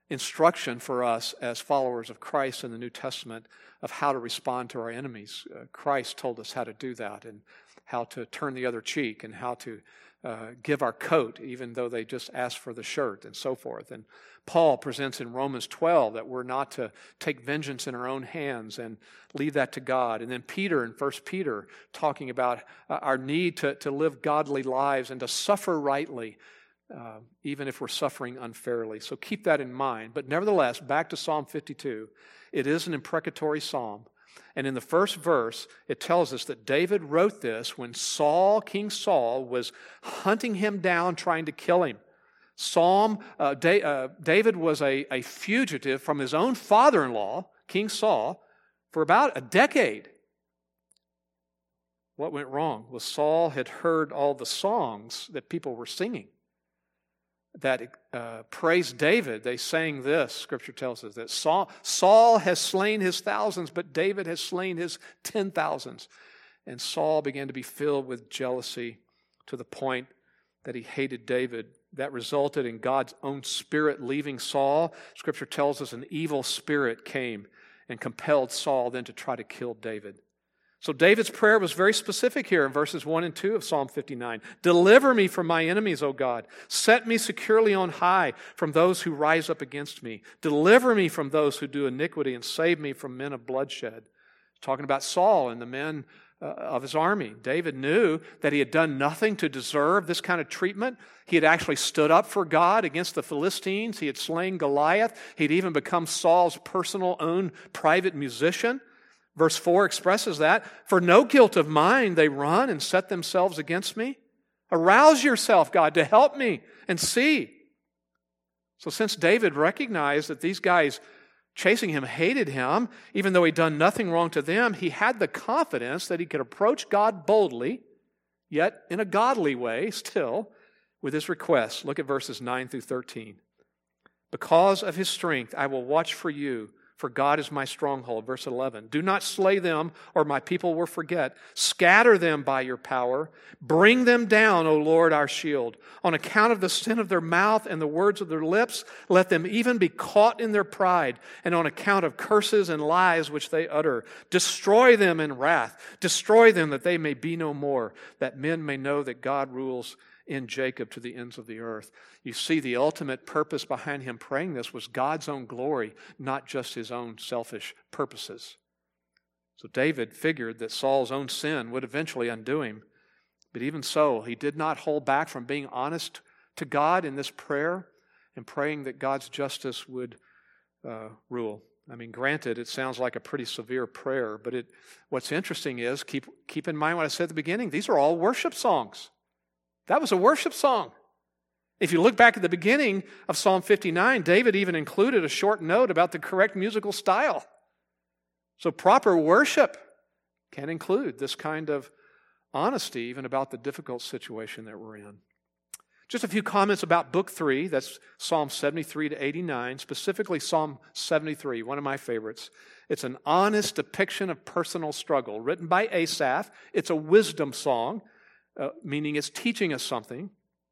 [SPEAKER 1] instruction for us as followers of Christ in the New Testament of how to respond to our enemies. Uh, Christ told us how to do that and how to turn the other cheek and how to uh, give our coat even though they just ask for the shirt and so forth. And Paul presents in Romans twelve that we're not to take vengeance in our own hands and leave that to God. And then Peter in First Peter talking about uh, our need to, to live godly lives and to suffer rightly, uh, even if we're suffering unfairly. So keep that in mind. But nevertheless, back to Psalm fifty-two, it is an imprecatory psalm. And in the first verse, it tells us that David wrote this when Saul, King Saul, was hunting him down, trying to kill him. Psalm, uh, da- uh, David was a, a fugitive from his own father-in-law, King Saul, for about a decade. What went wrong? Well, Saul had heard all the songs that people were singing that uh, praised David. They sang this, Scripture tells us, that Saul, Saul has slain his thousands, but David has slain his ten thousands. And Saul began to be filled with jealousy to the point that he hated David. That resulted in God's own spirit leaving Saul. Scripture tells us an evil spirit came and compelled Saul then to try to kill David. So David's prayer was very specific here in verses one and two of Psalm fifty-nine. Deliver me from my enemies, O God. Set me securely on high from those who rise up against me. Deliver me from those who do iniquity and save me from men of bloodshed. Talking about Saul and the men uh, of his army. David knew that he had done nothing to deserve this kind of treatment. He had actually stood up for God against the Philistines. He had slain Goliath. He'd even become Saul's personal own private musician. Verse four expresses that. For no guilt of mine they run and set themselves against me. Arouse yourself, God, to help me and see. So since David recognized that these guys chasing him hated him, even though he'd done nothing wrong to them, he had the confidence that he could approach God boldly, yet in a godly way still, with his request. Look at verses nine through thirteen. Because of his strength, I will watch for you, for God is my stronghold. Verse eleven. Do not slay them, or my people will forget. Scatter them by your power. Bring them down, O Lord, our shield. On account of the sin of their mouth and the words of their lips, let them even be caught in their pride, and on account of curses and lies which they utter. Destroy them in wrath. Destroy them that they may be no more, that men may know that God rules in Jacob to the ends of the earth. You see, the ultimate purpose behind him praying this was God's own glory, not just his own selfish purposes. So David figured that Saul's own sin would eventually undo him. But even so, he did not hold back from being honest to God in this prayer and praying that God's justice would uh, rule. I mean, granted, it sounds like a pretty severe prayer, but it, what's interesting is, keep, keep in mind what I said at the beginning, these are all worship songs. That was a worship song. If you look back at the beginning of Psalm fifty-nine, David even included a short note about the correct musical style. So proper worship can include this kind of honesty, even about the difficult situation that we're in. Just a few comments about Book three, that's Psalm seventy-three to eighty-nine, specifically Psalm seventy-three, one of my favorites. It's an honest depiction of personal struggle, written by Asaph. It's a wisdom song. Uh, meaning it's teaching us something.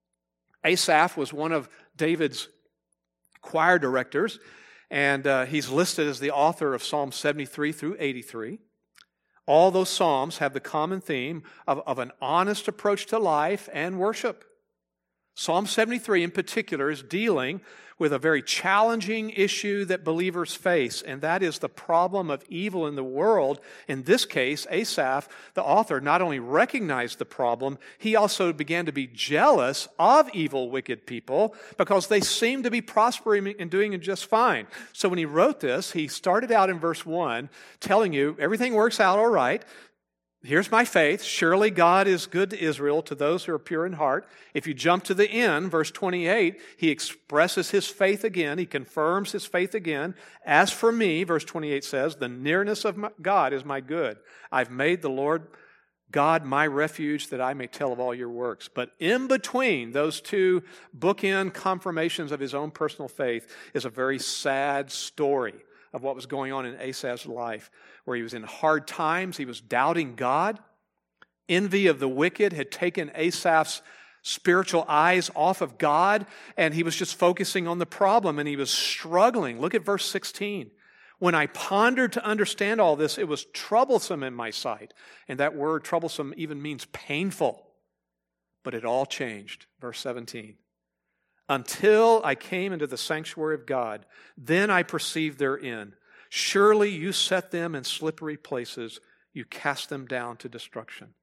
[SPEAKER 1] Asaph was one of David's choir directors, and uh, he's listed as the author of Psalm seventy-three through eighty-three. All those psalms have the common theme of, of an honest approach to life and worship. Psalm seventy-three in particular is dealing with a very challenging issue that believers face, and that is the problem of evil in the world. In this case, Asaph, the author, not only recognized the problem, he also began to be jealous of evil, wicked people because they seemed to be prospering and doing just fine. So when he wrote this, he started out in verse one telling you everything works out all right. Here's my faith. Surely God is good to Israel, to those who are pure in heart. If you jump to the end, verse twenty-eight, he expresses his faith again. He confirms his faith again. As for me, verse twenty-eight says, the nearness of my God is my good. I've made the Lord God my refuge that I may tell of all your works. But in between those two bookend confirmations of his own personal faith is a very sad story of what was going on in Asaph's life, where he was in hard times, he was doubting God. Envy of the wicked had taken Asaph's spiritual eyes off of God, and he was just focusing on the problem, and he was struggling. Look at verse sixteen. When I pondered to understand all this, it was troublesome in my sight. And that word troublesome even means painful. But it all changed. Verse seventeen. Until I came into the sanctuary of God, then I perceived their end. Surely you set them in slippery places. You cast them down to destruction.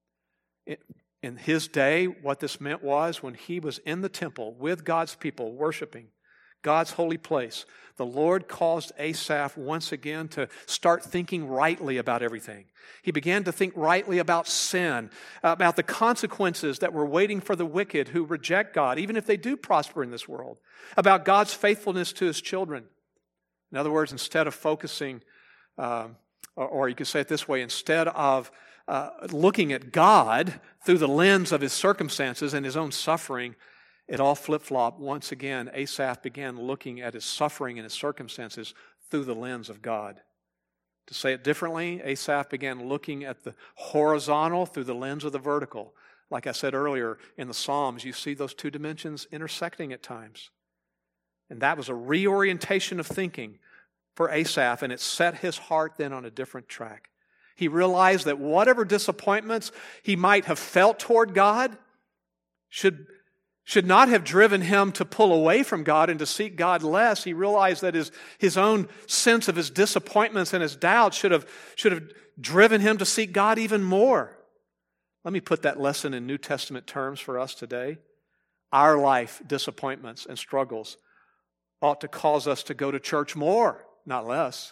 [SPEAKER 1] In his day, what this meant was when he was in the temple with God's people worshiping God's holy place, the Lord caused Asaph once again to start thinking rightly about everything. He began to think rightly about sin, about the consequences that were waiting for the wicked who reject God, even if they do prosper in this world, about God's faithfulness to his children. In other words, instead of focusing, uh, or, or you could say it this way, instead of uh, looking at God through the lens of his circumstances and his own suffering, it all flip-flopped. Once again, Asaph began looking at his suffering and his circumstances through the lens of God. To say it differently, Asaph began looking at the horizontal through the lens of the vertical. Like I said earlier, in the Psalms, you see those two dimensions intersecting at times. And that was a reorientation of thinking for Asaph, and it set his heart then on a different track. He realized that whatever disappointments he might have felt toward God should should not have driven him to pull away from God and to seek God less. He realized that his, his own sense of his disappointments and his doubts should have, should have driven him to seek God even more. Let me put that lesson in New Testament terms for us today. Our life, disappointments and struggles ought to cause us to go to church more, not less.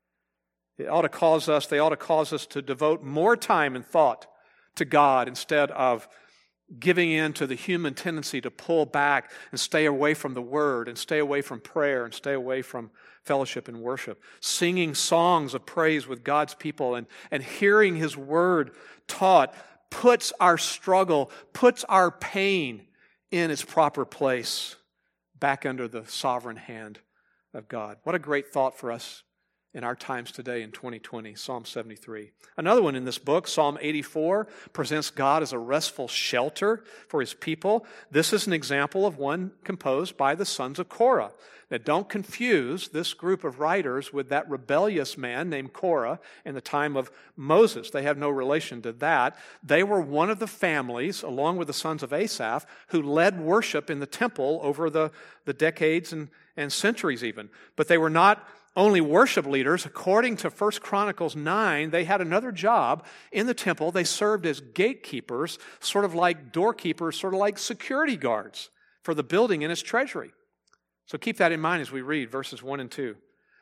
[SPEAKER 1] It ought to cause us, they ought to cause us to devote more time and thought to God instead of giving in to the human tendency to pull back and stay away from the Word and stay away from prayer and stay away from fellowship and worship. Singing songs of praise with God's people and, and hearing His Word taught puts our struggle, puts our pain in its proper place, back under the sovereign hand of God. What a great thought for us in our times today in twenty twenty, Psalm seventy-three. Another one in this book, Psalm eighty-four, presents God as a restful shelter for His people. This is an example of one composed by the sons of Korah. Now, don't confuse this group of writers with that rebellious man named Korah in the time of Moses. They have no relation to that. They were one of the families, along with the sons of Asaph, who led worship in the temple over the, the decades and, and centuries even. But they were not only worship leaders. According to First Chronicles nine, they had another job in the temple. They served as gatekeepers, sort of like doorkeepers, sort of like security guards for the building and its treasury. So keep that in mind as we read verses one and two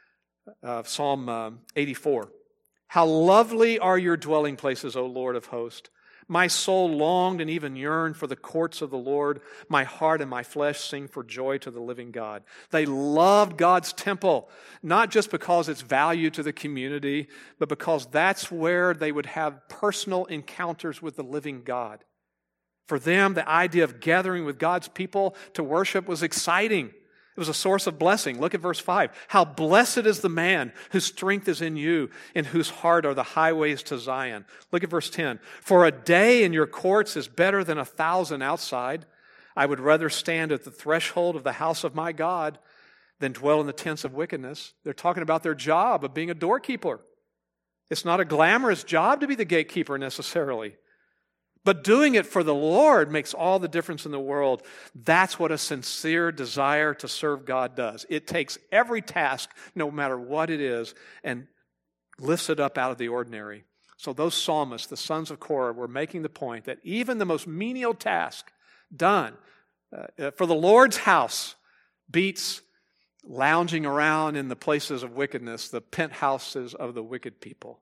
[SPEAKER 1] of Psalm uh, eighty-four. How lovely are your dwelling places, O Lord of hosts! My soul longed and even yearned for the courts of the Lord. My heart and my flesh sing for joy to the living God. They loved God's temple, not just because it's value to the community, but because that's where they would have personal encounters with the living God. For them, the idea of gathering with God's people to worship was exciting. It was a source of blessing. Look at verse five. How blessed is the man whose strength is in you, in whose heart are the highways to Zion. Look at verse ten. For a day in your courts is better than a thousand outside. I would rather stand at the threshold of the house of my God than dwell in the tents of wickedness. They're talking about their job of being a doorkeeper. It's not a glamorous job to be the gatekeeper necessarily. But doing it for the Lord makes all the difference in the world. That's what a sincere desire to serve God does. It takes every task, no matter what it is, and lifts it up out of the ordinary. So those psalmists, the sons of Korah, were making the point that even the most menial task done uh, for the Lord's house beats lounging around in the places of wickedness, the penthouses of the wicked people.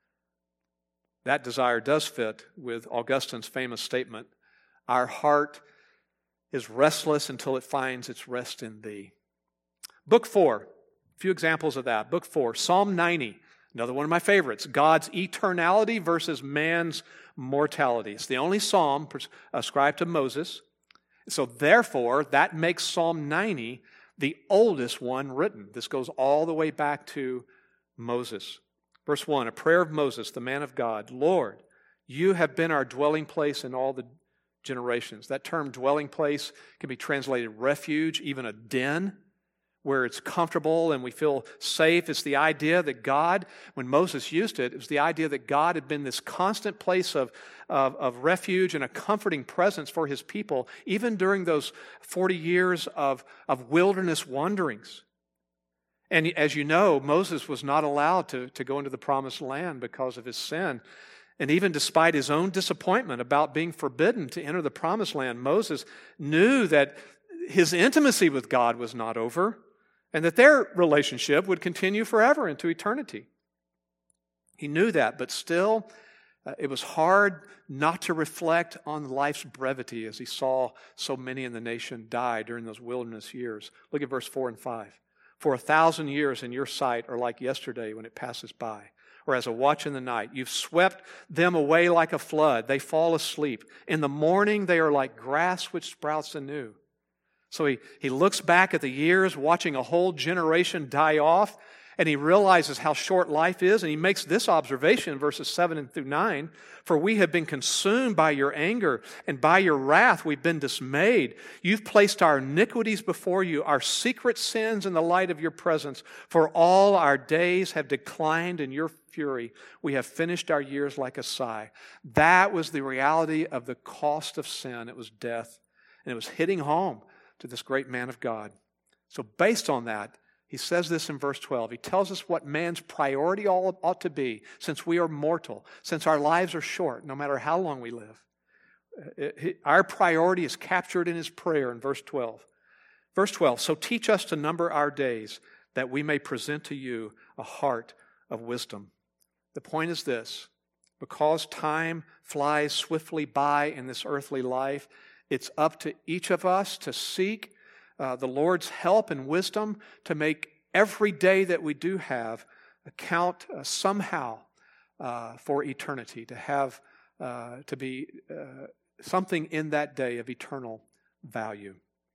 [SPEAKER 1] That desire does fit with Augustine's famous statement, our heart is restless until it finds its rest in Thee. Book four, a few examples of that. Book four, Psalm ninety, another one of my favorites, God's eternality versus man's mortality. It's the only psalm ascribed to Moses. So therefore, that makes Psalm ninety the oldest one written. This goes all the way back to Moses. Verse one, a prayer of Moses, the man of God. Lord, you have been our dwelling place in all the generations. That term dwelling place can be translated refuge, even a den, where it's comfortable and we feel safe. It's the idea that God, when Moses used it, it was the idea that God had been this constant place of, of, of refuge and a comforting presence for his people, even during those forty years of, of wilderness wanderings. And as you know, Moses was not allowed to, to go into the promised land because of his sin. And even despite his own disappointment about being forbidden to enter the promised land, Moses knew that his intimacy with God was not over, and that their relationship would continue forever into eternity. He knew that, but still, uh, it was hard not to reflect on life's brevity as he saw so many in the nation die during those wilderness years. Look at verse four and five. For a thousand years in your sight are like yesterday when it passes by, or as a watch in the night. You've swept them away like a flood. They fall asleep. In the morning they are like grass which sprouts anew. So he, he looks back at the years, watching a whole generation die off, and he realizes how short life is, and he makes this observation in verses seven through nine, for we have been consumed by your anger, and by your wrath we've been dismayed. You've placed our iniquities before you, our secret sins in the light of your presence, for all our days have declined in your fury. We have finished our years like a sigh. That was the reality of the cost of sin. It was death, and it was hitting home to this great man of God. So based on that, he says this in verse twelve. He tells us what man's priority all ought to be, since we are mortal, since our lives are short, no matter how long we live. It, it, our priority is captured in his prayer in verse twelve. Verse twelve, so teach us to number our days, that we may present to you a heart of wisdom. The point is this: because time flies swiftly by in this earthly life, it's up to each of us to seek uh, the Lord's help and wisdom to make every day that we do have count uh, somehow uh, for eternity, to have, uh, to be uh, something in that day of eternal value.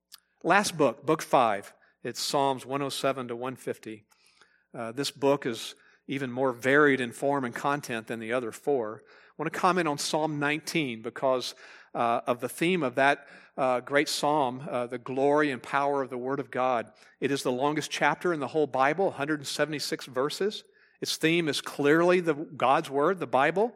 [SPEAKER 1] Last book, book five, it's Psalms one oh seven to one fifty. Uh, this book is even more varied in form and content than the other four. I want to comment on Psalm nineteen because uh, of the theme of that uh, great psalm, uh, the glory and power of the Word of God. It is the longest chapter in the whole Bible, one hundred seventy-six verses. Its theme is clearly the God's Word, the Bible.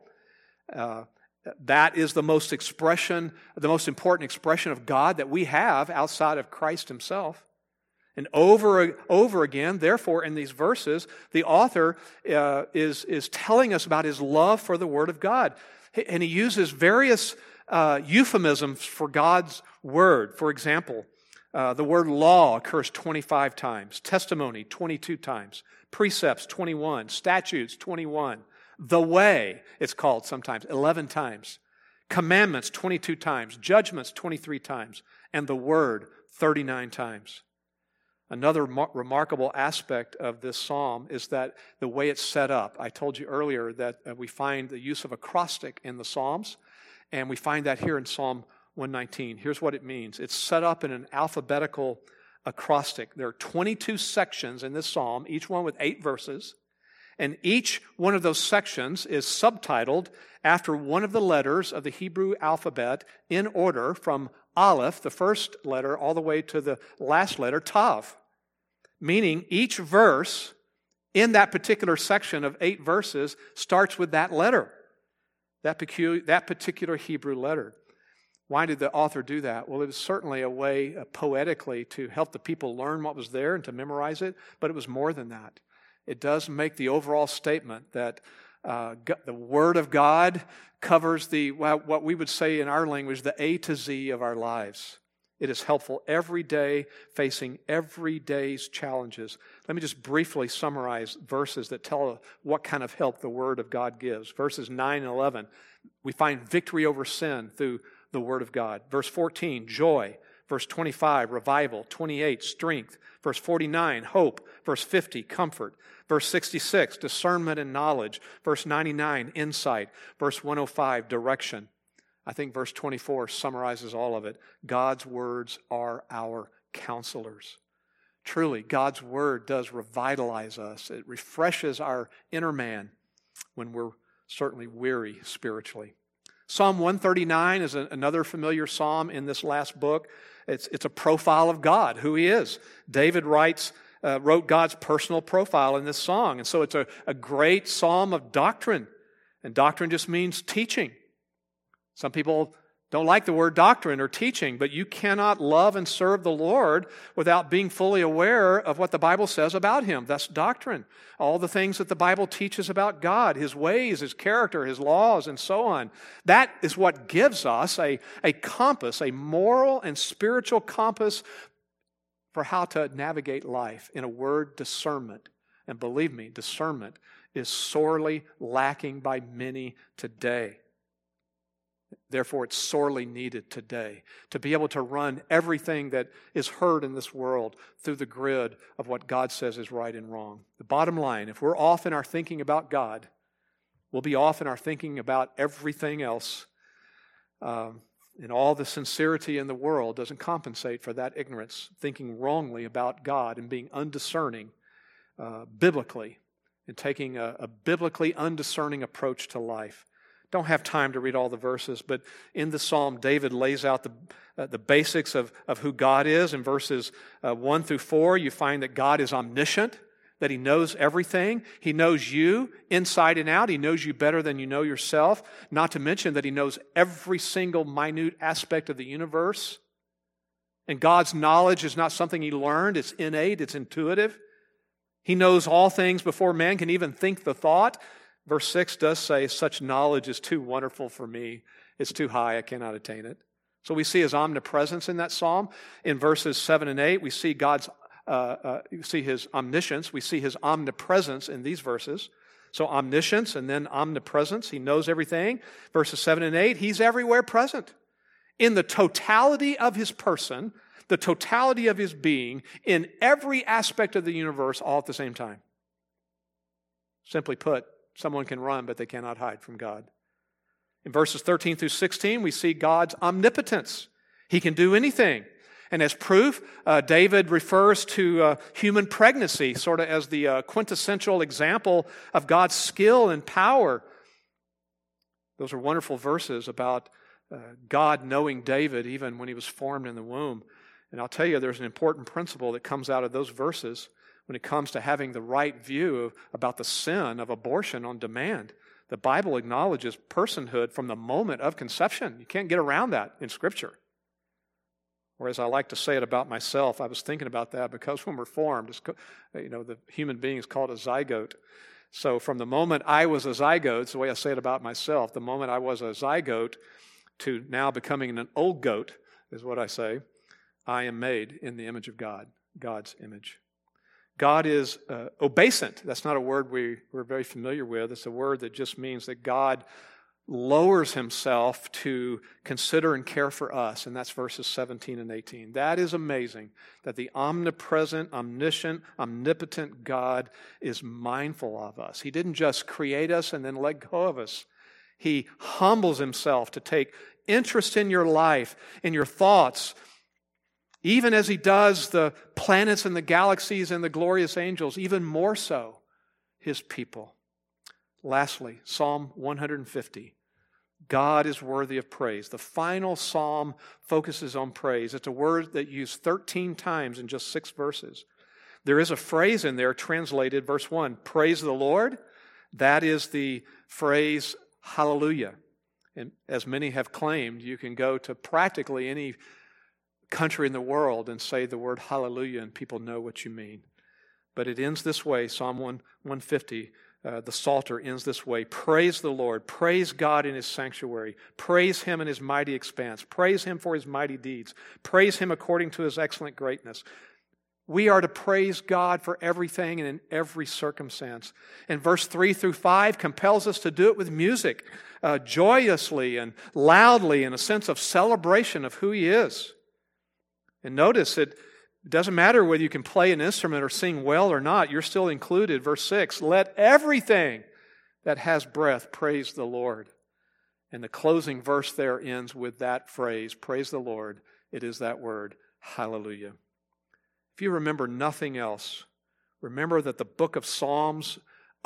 [SPEAKER 1] Uh, that is the most expression, the most important expression of God that we have outside of Christ Himself. And over over again, therefore, in these verses, the author uh, is, is telling us about his love for the Word of God. And he uses various uh, euphemisms for God's Word. For example, uh, the word law occurs twenty-five times, testimony twenty-two times, precepts twenty-one, statutes twenty-one, the way, it's called sometimes, eleven times, commandments twenty-two times, judgments twenty-three times, and the Word thirty-nine times. Another mar- remarkable aspect of this psalm is that the way it's set up. I told you earlier that uh, we find the use of acrostic in the Psalms, and we find that here in Psalm one nineteen. Here's what it means. It's set up in an alphabetical acrostic. There are twenty-two sections in this psalm, each one with eight verses, and each one of those sections is subtitled after one of the letters of the Hebrew alphabet in order from Aleph, the first letter, all the way to the last letter, Tav. Meaning each verse in that particular section of eight verses starts with that letter, that, peculiar, that particular Hebrew letter. Why did the author do that? Well, it was certainly a way uh, poetically to help the people learn what was there and to memorize it, but it was more than that. It does make the overall statement that uh, the Word of God covers the well, what we would say in our language, the A to Z of our lives. It is helpful every day, facing every day's challenges. Let me just briefly summarize verses that tell what kind of help the Word of God gives. Verses nine and eleven, we find victory over sin through the Word of God. Verse fourteen, joy. Verse twenty-five, revival. twenty-eight, strength. Verse forty-nine, hope. Verse fifty, comfort. Verse sixty-six, discernment and knowledge. Verse ninety-nine, insight. Verse one oh five, direction. I think verse twenty-four summarizes all of it. God's words are our counselors. Truly, God's Word does revitalize us. It refreshes our inner man when we're certainly weary spiritually. Psalm one thirty-nine is a, another familiar psalm in this last book. It's, it's a profile of God, who He is. David writes, uh, wrote God's personal profile in this song. And so it's a, a great psalm of doctrine. And doctrine just means teaching. Some people don't like the word doctrine or teaching, but you cannot love and serve the Lord without being fully aware of what the Bible says about Him. That's doctrine. All the things that the Bible teaches about God, His ways, His character, His laws, and so on. That is what gives us a, a compass, a moral and spiritual compass for how to navigate life. In a word, discernment. And believe me, discernment is sorely lacking by many today. Therefore, it's sorely needed today to be able to run everything that is heard in this world through the grid of what God says is right and wrong. The bottom line, if we're off in our thinking about God, we'll be off in our thinking about everything else. Um, and all the sincerity in the world doesn't compensate for that ignorance, thinking wrongly about God and being undiscerning uh, biblically and taking a, a biblically undiscerning approach to life. Don't have time to read all the verses, but in the psalm, David lays out the, uh, the basics of, of who God is. In verses uh, one through four, you find that God is omniscient, that He knows everything. He knows you inside and out. He knows you better than you know yourself, not to mention that He knows every single minute aspect of the universe. And God's knowledge is not something He learned. It's innate. It's intuitive. He knows all things before man can even think the thought. Verse six does say, such knowledge is too wonderful for me. It's too high. I cannot attain it. So we see His omnipresence in that psalm. In verses seven and eight, we see God's, uh, uh, we see His omniscience. We see His omnipresence in these verses. So omniscience and then omnipresence. He knows everything. Verses seven and eight, He's everywhere present. In the totality of His person, the totality of His being, in every aspect of the universe, all at the same time. Simply put, someone can run, but they cannot hide from God. In verses thirteen through sixteen, we see God's omnipotence. He can do anything. And as proof, uh, David refers to uh, human pregnancy, sort of as the uh, quintessential example of God's skill and power. Those are wonderful verses about uh, God knowing David even when he was formed in the womb. And I'll tell you, there's an important principle that comes out of those verses when it comes to having the right view of, about the sin of abortion on demand. The Bible acknowledges personhood from the moment of conception. You can't get around that in Scripture. Or as I like to say it about myself, I was thinking about that because when we're formed, it's, you know, the human being is called a zygote. So from the moment I was a zygote, it's the way I say it about myself, the moment I was a zygote to now becoming an old goat, is what I say, I am made in the image of God, God's image. God is uh, obeisant. That's not a word we, we're very familiar with. It's a word that just means that God lowers Himself to consider and care for us. And that's verses seventeen and eighteen. That is amazing that the omnipresent, omniscient, omnipotent God is mindful of us. He didn't just create us and then let go of us. He humbles Himself to take interest in your life, in your thoughts, even as He does the planets and the galaxies and the glorious angels, even more so, His people. Lastly, Psalm one fifty. God is worthy of praise. The final psalm focuses on praise. It's a word that used thirteen times in just six verses. There is a phrase in there translated, verse one, praise the Lord. That is the phrase, hallelujah. And as many have claimed, you can go to practically any country in the world and say the word hallelujah and people know what you mean. But it ends this way, Psalm one fifty, uh, the Psalter ends this way. Praise the Lord. Praise God in His sanctuary. Praise Him in His mighty expanse. Praise Him for His mighty deeds. Praise Him according to His excellent greatness. We are to praise God for everything and in every circumstance. And verse three through five compels us to do it with music, uh, joyously and loudly in a sense of celebration of who He is. And notice it doesn't matter whether you can play an instrument or sing well or not, you're still included. Verse six, let everything that has breath praise the Lord. And the closing verse there ends with that phrase, praise the Lord. It is that word, hallelujah. If you remember nothing else, remember that the book of Psalms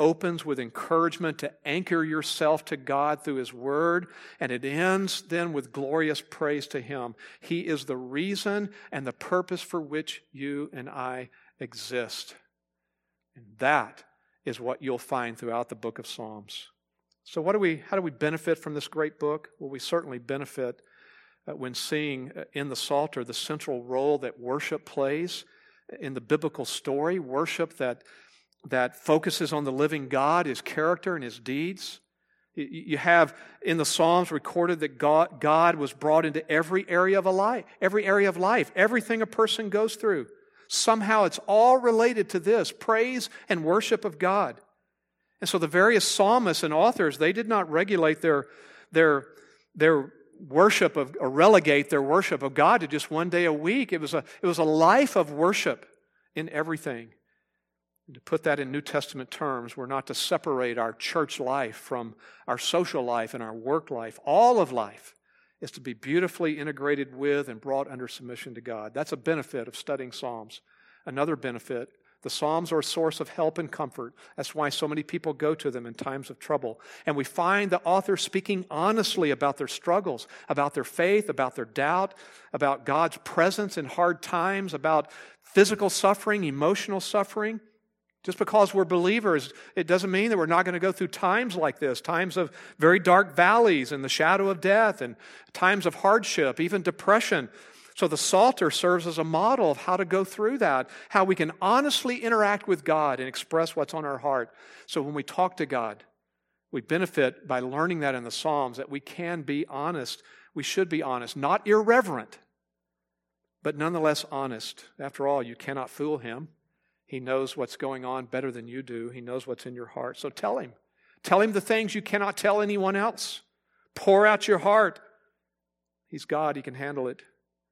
[SPEAKER 1] opens with encouragement to anchor yourself to God through His Word, and it ends then with glorious praise to Him. He is the reason and the purpose for which you and I exist. And that is what you'll find throughout the book of Psalms. So what do we, how do we benefit from this great book? Well, we certainly benefit uh, when seeing uh, in the Psalter the central role that worship plays in the biblical story, worship that, that focuses on the living God, His character and His deeds. You, you have in the Psalms recorded that God, God was brought into every area of a life, every area of life, everything a person goes through. Somehow it's all related to this, praise and worship of God. And so the various psalmists and authors, they did not regulate their, their, their worship of, or relegate their worship of God to just one day a week. It was a, it was a life of worship in everything. And to put that in New Testament terms, we're not to separate our church life from our social life and our work life. All of life is to be beautifully integrated with and brought under submission to God. That's a benefit of studying Psalms. Another benefit, the Psalms are a source of help and comfort. That's why so many people go to them in times of trouble. And we find the author speaking honestly about their struggles, about their faith, about their doubt, about God's presence in hard times, about physical suffering, emotional suffering. Just because we're believers, it doesn't mean that we're not going to go through times like this, times of very dark valleys and the shadow of death and times of hardship, even depression. So the Psalter serves as a model of how to go through that, how we can honestly interact with God and express what's on our heart. So when we talk to God, we benefit by learning that in the Psalms, that we can be honest. We should be honest, not irreverent, but nonetheless honest. After all, you cannot fool Him. He knows what's going on better than you do. He knows what's in your heart. So tell Him. Tell Him the things you cannot tell anyone else. Pour out your heart. He's God. He can handle it.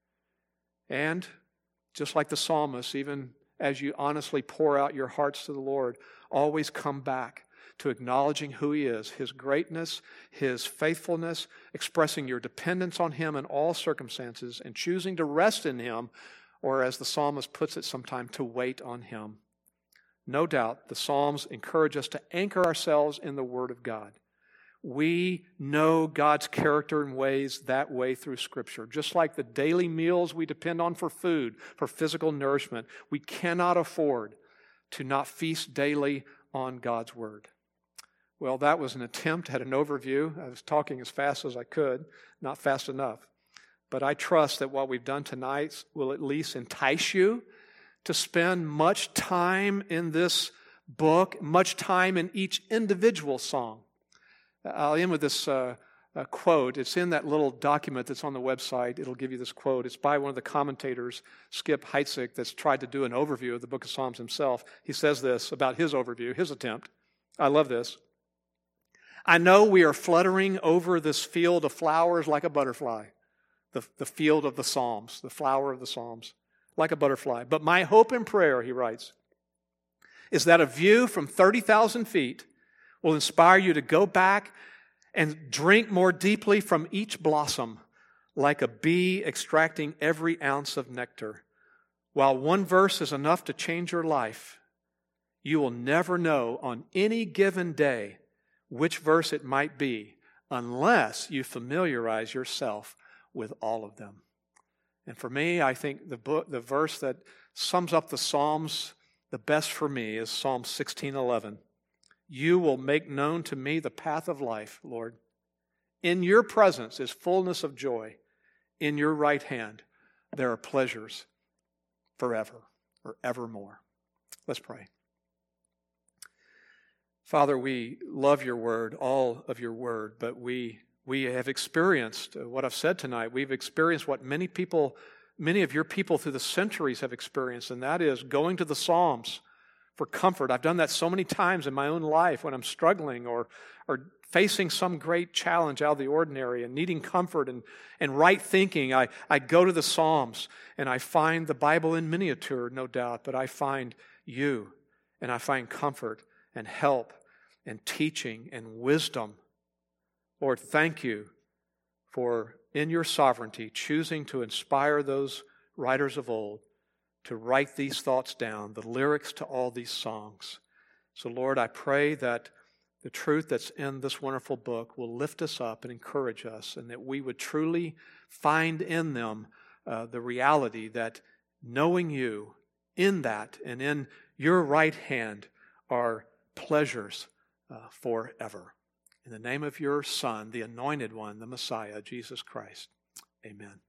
[SPEAKER 1] And just like the psalmist, even as you honestly pour out your hearts to the Lord, always come back to acknowledging who He is, His greatness, His faithfulness, expressing your dependence on Him in all circumstances, and choosing to rest in Him, or as the psalmist puts it sometime, to wait on Him. No doubt, the Psalms encourage us to anchor ourselves in the Word of God. We know God's character and ways that way through Scripture. Just like the daily meals we depend on for food, for physical nourishment, we cannot afford to not feast daily on God's Word. Well, that was an attempt at an overview. I was talking as fast as I could, not fast enough. But I trust that what we've done tonight will at least entice you to spend much time in this book, much time in each individual song. I'll end with this uh, uh, quote. It's in that little document that's on the website. It'll give you this quote. It's by one of the commentators, Skip Heitzig, that's tried to do an overview of the book of Psalms himself. He says this about his overview, his attempt. I love this. I know we are fluttering over this field of flowers like a butterfly, the, the field of the Psalms, the flower of the Psalms, like a butterfly. But my hope and prayer, he writes, is that a view from thirty thousand feet will inspire you to go back and drink more deeply from each blossom, like a bee extracting every ounce of nectar. While one verse is enough to change your life, you will never know on any given day which verse it might be unless you familiarize yourself with all of them. And for me, I think the book, the verse that sums up the Psalms the best for me is Psalm sixteen eleven. You will make known to me the path of life, Lord. In your presence is fullness of joy. In your right hand there are pleasures forever or evermore. Let's pray. Father, we love your word, all of your word, but we we have experienced what I've said tonight. We've experienced what many people, many of your people through the centuries have experienced, and that is going to the Psalms for comfort. I've done that so many times in my own life when I'm struggling or or facing some great challenge out of the ordinary and needing comfort and, and right thinking. I, I go to the Psalms and I find the Bible in miniature, no doubt, but I find you and I find comfort and help and teaching and wisdom. Lord, thank you for, in your sovereignty, choosing to inspire those writers of old to write these thoughts down, the lyrics to all these songs. So, Lord, I pray that the truth that's in this wonderful book will lift us up and encourage us, and that we would truly find in them uh, the reality that knowing you in that and in your right hand are pleasures uh, forever. In the name of your Son, the Anointed One, the Messiah, Jesus Christ. Amen.